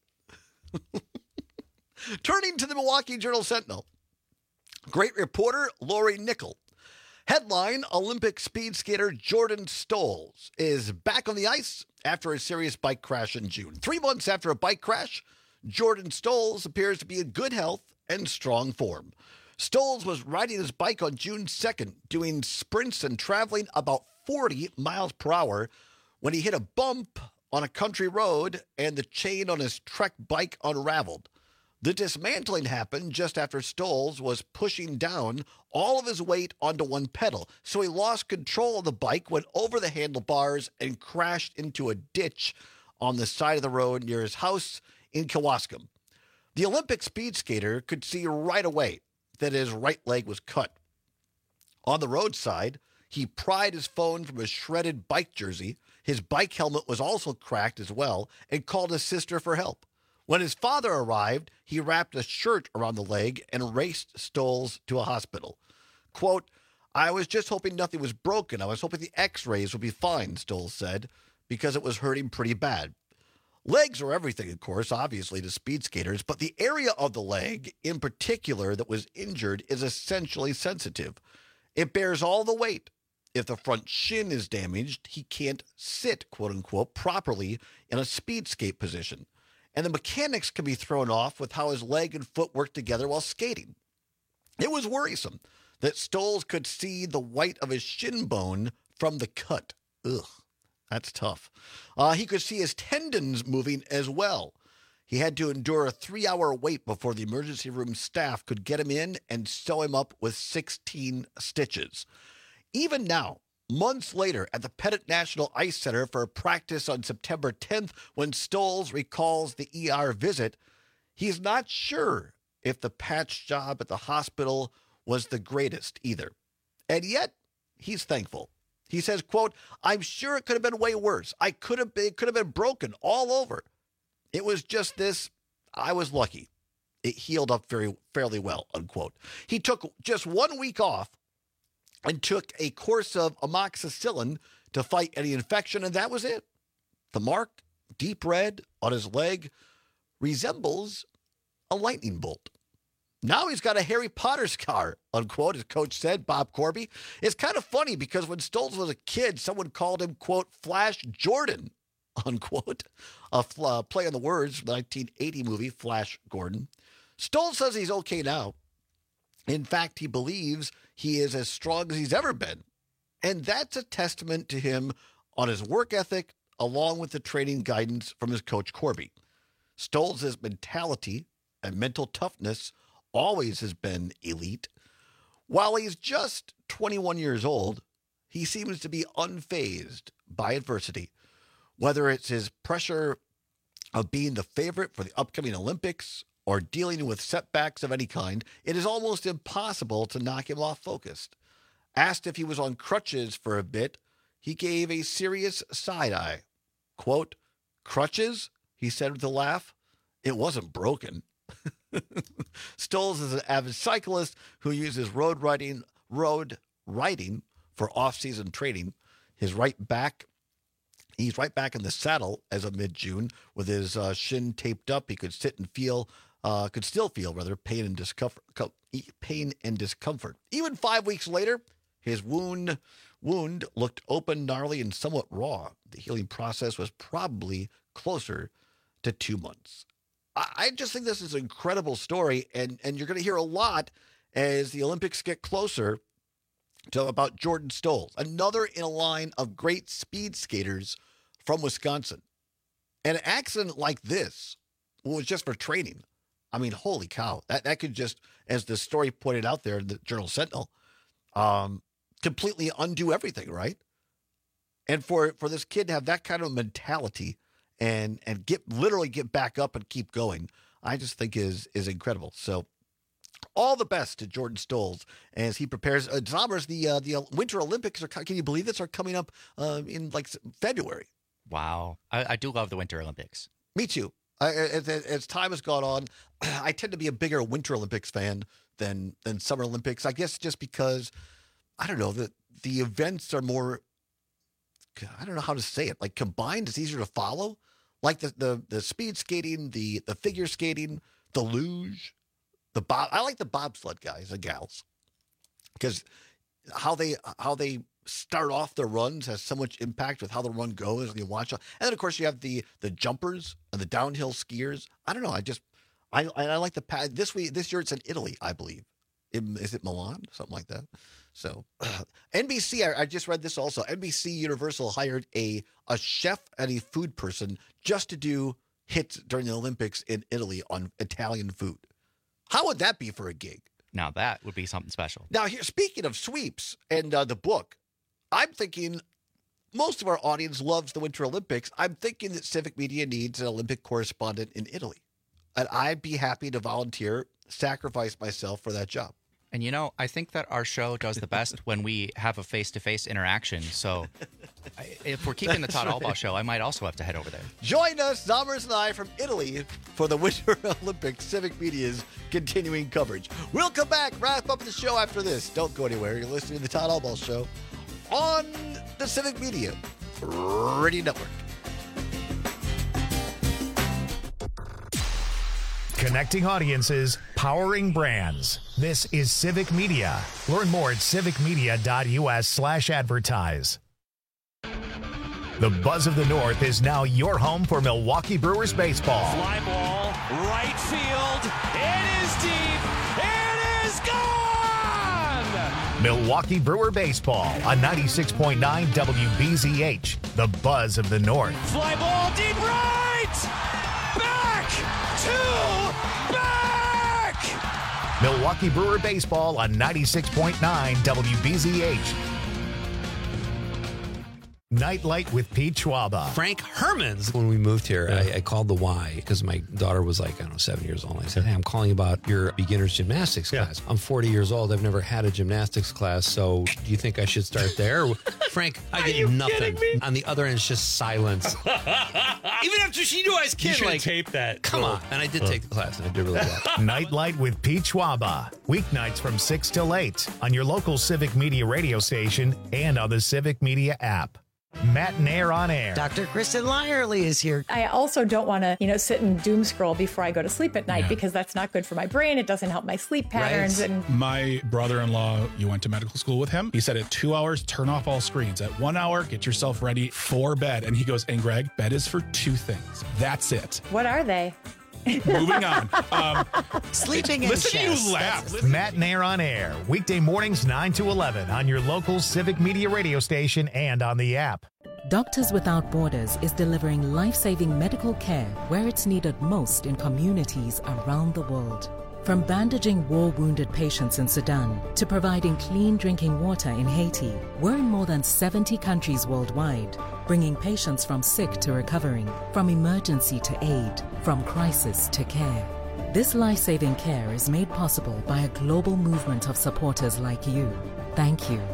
Turning to the Milwaukee Journal-Sentinel. Great reporter Lori Nickel. Headline, Olympic speed skater Jordan Stolz is back on the ice after a serious bike crash in June. 3 months after a bike crash, Jordan Stolz appears to be in good health and strong form. Stolz was riding his bike on June 2nd, doing sprints and traveling about 40 miles per hour when he hit a bump on a country road and the chain on his Trek bike unraveled. The dismantling happened just after Stolz was pushing down all of his weight onto one pedal, so he lost control of the bike, went over the handlebars, and crashed into a ditch on the side of the road near his house in Kewaskum. The Olympic speed skater could see right away that his right leg was cut. On the roadside, he pried his phone from a shredded bike jersey. His bike helmet was also cracked as well and called his sister for help. When his father arrived, he wrapped a shirt around the leg and raced Stolz to a hospital. Quote, I was just hoping nothing was broken. I was hoping the x-rays would be fine, Stolz said, because it was hurting pretty bad. Legs are everything, of course, obviously, to speed skaters, but the area of the leg in particular that was injured is essentially sensitive. It bears all the weight. If the front shin is damaged, he can't sit, quote unquote, properly in a speed skate position. and the mechanics can be thrown off with how his leg and foot work together while skating. It was worrisome that Stoles could see the white of his shin bone from the cut. Ugh, that's tough. He could see his tendons moving as well. He had to endure a 3-hour wait before the emergency room staff could get him in and sew him up with 16 stitches. Even now, months later, at the Pettit National Ice Center for a practice on September 10th, when Stoles recalls the ER visit, he's not sure if the patch job at the hospital was the greatest either. And yet, he's thankful. He says, quote, "I'm sure it could have been way worse. It could have been broken all over. It was just this. I was lucky. It healed up fairly well," unquote. He took just 1 week off and took a course of amoxicillin to fight any infection, and that was it. The mark, deep red on his leg, resembles a lightning bolt. Now he's got a Harry Potter scar, unquote, as coach said, Bob Corby. It's kind of funny because when Stoles was a kid, someone called him, quote, Flash Jordan, unquote, a play on the words from the 1980 movie Flash Gordon. Stoles says he's okay now. In fact, he believes he is as strong as he's ever been. And that's a testament to him on his work ethic, along with the training guidance from his coach Corby. Stoles' mentality and mental toughness always has been elite. While he's just 21 years old, he seems to be unfazed by adversity, whether it's his pressure of being the favorite for the upcoming Olympics or dealing with setbacks of any kind. It is almost impossible to knock him off focus. Asked if he was on crutches for a bit, he gave a serious side eye. Quote, "Crutches?" he said with a laugh. "It wasn't broken." Stoles is an avid cyclist who uses road riding for off-season training. He's right back in the saddle as of mid-June with his shin taped up. He could still feel pain and discomfort. Even 5 weeks later, his wound looked open, gnarly, and somewhat raw. The healing process was probably closer to 2 months. I just think this is an incredible story, and you're going to hear a lot as the Olympics get closer about Jordan Stoles, another in a line of great speed skaters from Wisconsin. And an accident like this was just for training. I mean, holy cow. That could just, as the story pointed out there in the Journal Sentinel, completely undo everything, right? And for this kid to have that kind of mentality and literally get back up and keep going, I just think is incredible. So all the best to Jordan Stoles as he prepares. Zombers, the Winter Olympics can you believe this, are coming up in like February. Wow. I do love the Winter Olympics. Me too. As time has gone on, I tend to be a bigger Winter Olympics fan than Summer Olympics. I guess just because, I don't know, the events are more, I don't know how to say it, like combined. It's easier to follow. Like the speed skating, the figure skating, the luge, I like the bobsled guys and gals because how they start off their runs has so much impact with how the run goes. And you watch, and then of course you have the jumpers and the downhill skiers. I don't know. I like the pad. This year it's in Italy, I believe. Is it Milan? Something like that. So NBC, I just read this also. NBC Universal hired a chef and a food person just to do hits during the Olympics in Italy on Italian food. How would that be for a gig? Now that would be something special. Now here, speaking of sweeps and the book, I'm thinking most of our audience loves the Winter Olympics. I'm thinking that Civic Media needs an Olympic correspondent in Italy. And I'd be happy to volunteer, sacrifice myself for that job. And you know, I think that our show does the best when we have a face-to-face interaction. So if we're keeping the Todd Albaugh show, I might also have to head over there. Join us, Zombers and I, from Italy for the Winter Olympics, Civic Media's continuing coverage. We'll come back, wrap up the show after this. Don't go anywhere. You're listening to the Todd Albaugh show on the Civic Media Radio Network. Connecting audiences, powering brands. This is Civic Media. Learn more at civicmedia.us/advertise. The Buzz of the North is now your home for Milwaukee Brewers baseball. Fly ball, right field. It is deep. It is gone! Milwaukee Brewer baseball on 96.9 WBZH. The Buzz of the North. Fly ball, deep right! Back to back! Milwaukee Brewer baseball on 96.9 WBZH. Nightlight with Pete Schwaba. Frank Hermans. When we moved here, I called the Y because my daughter was like, 7 years old. I said, hey, I'm calling about your beginner's gymnastics class. I'm 40 years old. I've never had a gymnastics class. So do you think I should start there? Frank, I get nothing. On the other end, it's just silence. Even after she knew I was kidding. You should tape that. Come on. And I did take the class, and I did really well. Nightlight with Pete Schwaba. Weeknights from 6 till 8 on your local Civic Media radio station and on the Civic Media app. Matinee on Air. Dr. Kristen Lyerly is here. I also don't want to, sit and doom scroll before I go to sleep at night because that's not good for my brain. It doesn't help my sleep patterns. Right. And my brother-in-law, you went to medical school with him. He said at 2 hours, turn off all screens. At 1 hour, get yourself ready for bed. And he goes, and Greg, bed is for two things. That's it. What are they? Moving on. Sleeping and listen chess. to you laugh. Matinee on Air. Weekday mornings 9 to 11 on your local Civic Media radio station and on the app. Doctors Without Borders is delivering life-saving medical care where it's needed most in communities around the world. From bandaging war-wounded patients in Sudan to providing clean drinking water in Haiti, we're in more than 70 countries worldwide, bringing patients from sick to recovering, from emergency to aid, from crisis to care. This life-saving care is made possible by a global movement of supporters like you. Thank you.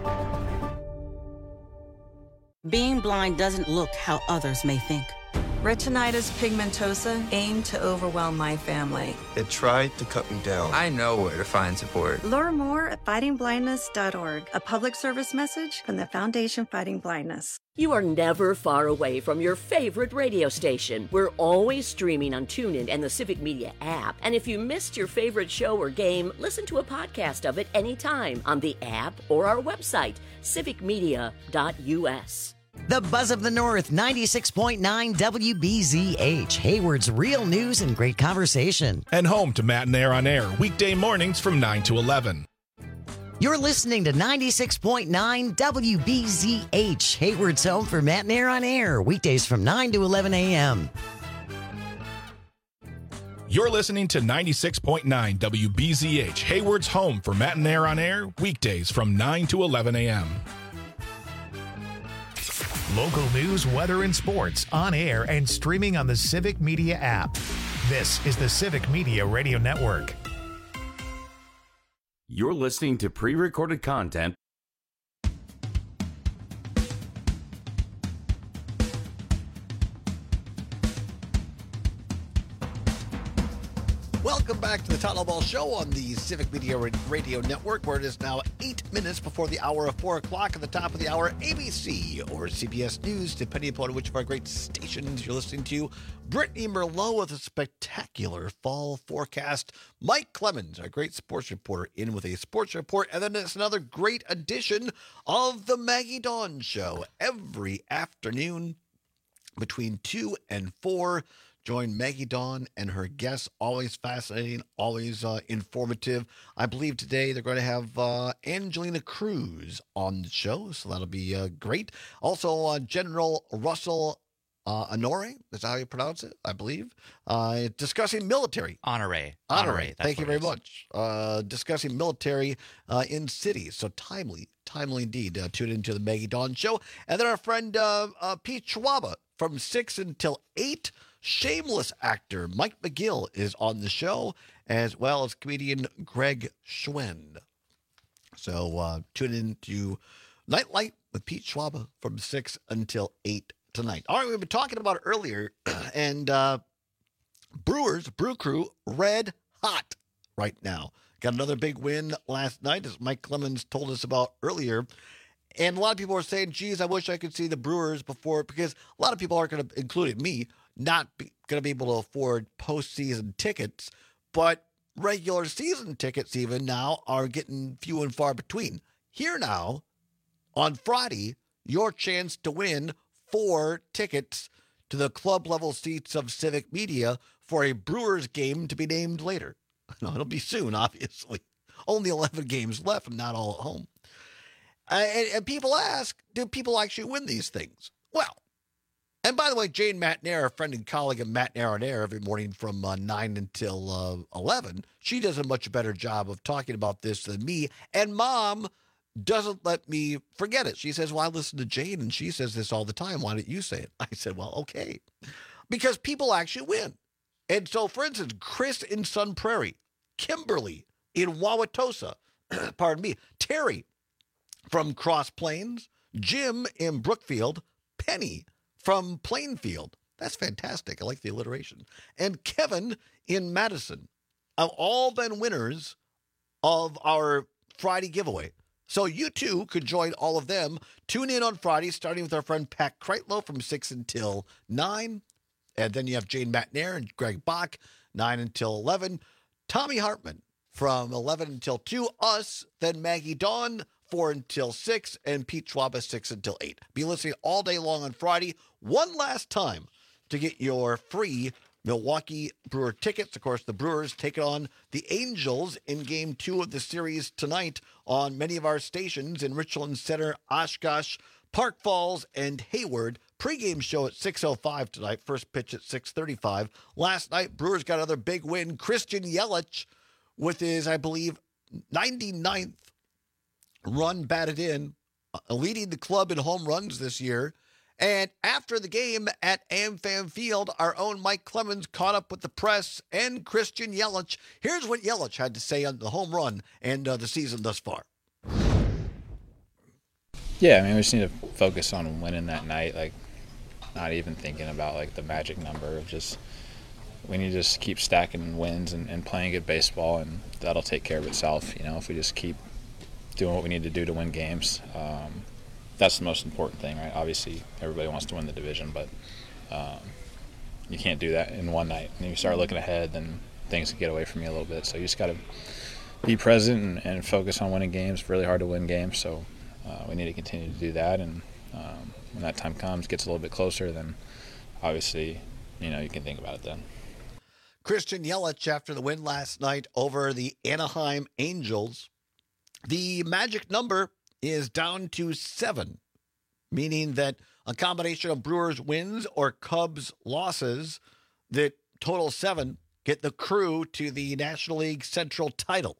Being blind doesn't look how others may think. Retinitis pigmentosa aimed to overwhelm my family. It tried to cut me down. I know where to find support. Learn more at fightingblindness.org, a public service message from the Foundation Fighting Blindness. You are never far away from your favorite radio station. We're always streaming on TuneIn and the Civic Media app. And if you missed your favorite show or game, listen to a podcast of it anytime on the app or our website, civicmedia.us. The Buzz of the North, 96.9 WBZH. Hayward's real news and great conversation. And home to Matinee on Air, weekday mornings from 9 to 11. You're listening to 96.9 WBZH. Hayward's home for Matinee on Air, weekdays from 9 to 11 a.m. You're listening to 96.9 WBZH, Hayward's home for Matinee on Air, weekdays from 9 to 11 a.m. Local news, weather, and sports on air and streaming on the Civic Media app. This is the Civic Media Radio Network. You're listening to pre-recorded content. Welcome back to the Todd Ball Show on the Civic Media Radio Network, where it is now 8 minutes before the hour of 4 o'clock. At the top of the hour, ABC or CBS News, depending upon which of our great stations you're listening to. Brittany Merlot with a spectacular fall forecast. Mike Clemens, our great sports reporter, in with a sports report. And then it's another great edition of the Maggie Dawn Show every afternoon between 2 and 4. Join Maggie Dawn and her guests. Always fascinating, always informative. I believe today they're going to have Angelina Cruz on the show, so that'll be great. Also, General Russell Honore, is that how you pronounce it? I believe. Discussing military. Honore. Thank you very much. Discussing military in cities. So timely indeed. Tune into the Maggie Dawn Show. And then our friend Pete Schwaba from 6 until 8. Shameless actor Mike McGill is on the show, as well as comedian Greg Schwend. So tune in to Nightlight with Pete Schwaba from 6 until 8 tonight. All right, we've been talking about it earlier, and Brewers, Brew Crew, red hot right now. Got another big win last night, as Mike Clemens told us about earlier. And a lot of people are saying, geez, I wish I could see the Brewers before, because a lot of people aren't going to, including me, not going to be able to afford postseason tickets, but regular season tickets even now are getting few and far between. Here now, on Friday, your chance to win 4 tickets to the club-level seats of Civic Media for a Brewers game to be named later. No, it'll be soon, obviously. Only 11 games left and not all at home. And people ask, do people actually win these things? Well, and by the way, Jane McNair, a friend and colleague of McNair on Air every morning from 9 until 11, she does a much better job of talking about this than me. And Mom doesn't let me forget it. She says, well, I listen to Jane, and she says this all the time. Why don't you say it? I said, well, okay. Because people actually win. And so, for instance, Chris in Sun Prairie, Kimberly in Wauwatosa, pardon me, Terry from Cross Plains, Jim in Brookfield, Penny from Plainfield. That's fantastic. I like the alliteration. And Kevin in Madison have all been winners of our Friday giveaway. So you too could join all of them. Tune in on Friday, starting with our friend Pat Kreitlow from 6 until 9. And then you have Jane McNair and Greg Bach, 9 until 11. Tommy Hartman from 11 until 2. Us, then Maggie Dawn, 4 until 6. And Pete Schwaba, 6 until 8. Be listening all day long on Friday. One last time to get your free Milwaukee Brewer tickets. Of course, the Brewers take on the Angels in Game 2 of the series tonight on many of our stations in Richland Center, Oshkosh, Park Falls, and Hayward. Pre-game show at 6:05 tonight. First pitch at 6:35. Last night, Brewers got another big win. Christian Yelich with his, I believe, 99th run batted in, leading the club in home runs this year. And after the game at AmFam Field, our own Mike Clemens caught up with the press and Christian Yelich. Here's what Yelich had to say on the home run and the season thus far. Yeah, I mean, we just need to focus on winning that night, like not even thinking about like the magic number of just we need to just keep stacking wins and playing good baseball, and that'll take care of itself. You know, if we just keep doing what we need to do to win games. That's the most important thing, right? Obviously, everybody wants to win the division, but you can't do that in one night. And you start looking ahead, then things can get away from you a little bit. So you just got to be present and focus on winning games. It's really hard to win games, so we need to continue to do that. And when that time comes, gets a little bit closer, then obviously, you know, you can think about it then. Christian Yelich after the win last night over the Anaheim Angels. The magic number is down to 7, meaning that a combination of Brewers wins or Cubs losses that total 7 get the Crew to the National League Central title.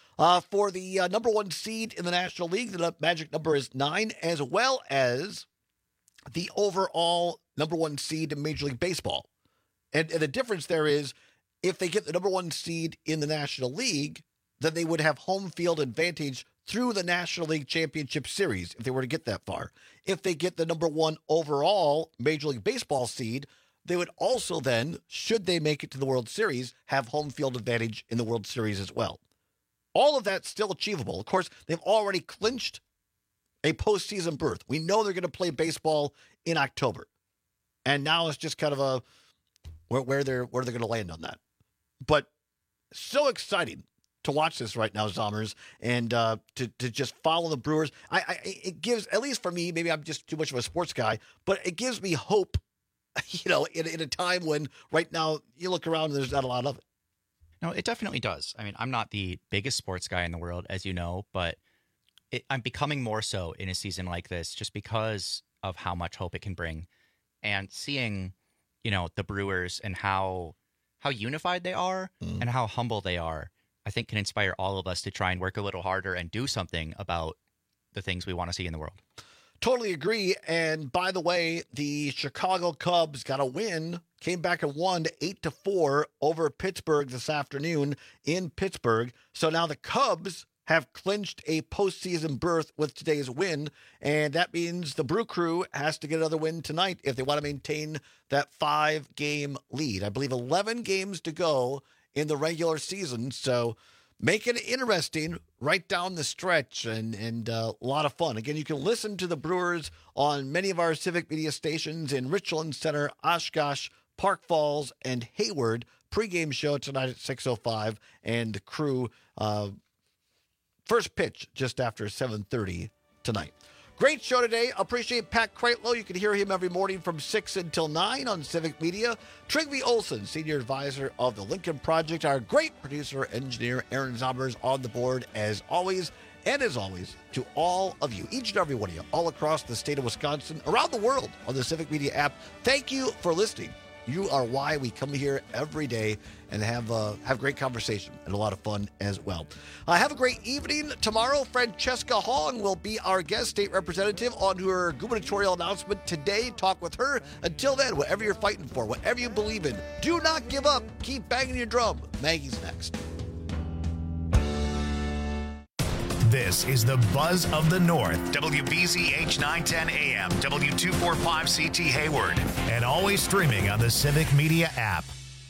For the number 1 seed in the National League, the magic number is 9, as well as the overall number 1 seed in Major League Baseball. And the difference there is if they get the number 1 seed in the National League, then they would have home field advantage through the National League Championship Series, if they were to get that far. If they get the number 1 overall Major League Baseball seed, they would also then, should they make it to the World Series, have home field advantage in the World Series as well. All of that's still achievable. Of course, they've already clinched a postseason berth. We know they're going to play baseball in October. And now it's just kind of a where they're going to land on that. But so exciting to watch this right now, Zommers, and to just follow the Brewers. It gives, at least for me, maybe I'm just too much of a sports guy, but it gives me hope, you know, in a time when right now you look around and there's not a lot of it. No, it definitely does. I mean, I'm not the biggest sports guy in the world, as you know, but I'm becoming more so in a season like this just because of how much hope it can bring. And seeing, you know, the Brewers and how unified they are and how humble they are, I think can inspire all of us to try and work a little harder and do something about the things we want to see in the world. Totally agree. And by the way, the Chicago Cubs got a win, came back and won 8-4 over Pittsburgh this afternoon in Pittsburgh. So now the Cubs have clinched a postseason berth with today's win. And that means the Brew Crew has to get another win tonight if they want to maintain that 5-game lead. I believe 11 games to go in the regular season, so make it interesting right down the stretch and a lot of fun. Again, you can listen to the Brewers on many of our Civic Media stations in Richland Center, Oshkosh, Park Falls, and Hayward. Pre-game show tonight at 6:05, and the Crew first pitch just after 7:30 tonight. Great show today. Appreciate Pat Kreitlow. You can hear him every morning from 6 until 9 on Civic Media. Trygve Olson, Senior Advisor of the Lincoln Project. Our great producer, engineer, Aaron Zombers on the board as always. And as always, to all of you, each and every one of you, all across the state of Wisconsin, around the world on the Civic Media app, thank you for listening. You are why we come here every day and have great conversation and a lot of fun as well. Have a great evening. Tomorrow, Francesca Hong will be our guest state representative on her gubernatorial announcement today. Talk with her. Until then, whatever you're fighting for, whatever you believe in, do not give up. Keep banging your drum. Maggie's next. This is the Buzz of the North, WBZH 910 AM, W245 CT Hayward, and always streaming on the Civic Media app.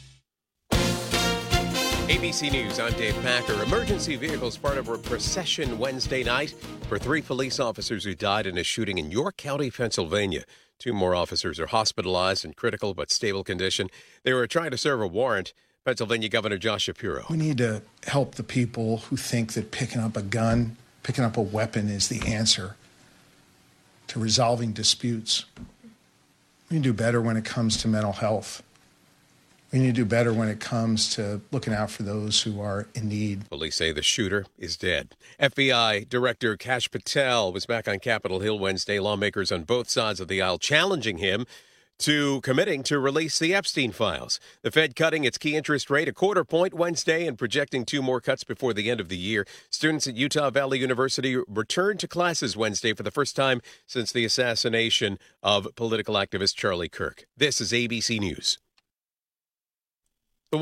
ABC News, I'm Dave Packer. Emergency vehicles part of a procession Wednesday night for 3 police officers who died in a shooting in York County, Pennsylvania. 2 more officers are hospitalized in critical but stable condition. They were trying to serve a warrant. Pennsylvania Governor Josh Shapiro. We need to help the people who think that picking up a gun, picking up a weapon is the answer to resolving disputes. We need to do better when it comes to mental health. We need to do better when it comes to looking out for those who are in need. Police say the shooter is dead. FBI Director Kash Patel was back on Capitol Hill Wednesday. Lawmakers on both sides of the aisle challenging him to committing to release the Epstein files. The Fed cutting its key interest rate 1/4 point Wednesday and projecting 2 more cuts before the end of the year. Students at Utah Valley University returned to classes Wednesday for the first time since the assassination of political activist Charlie Kirk. This is ABC News.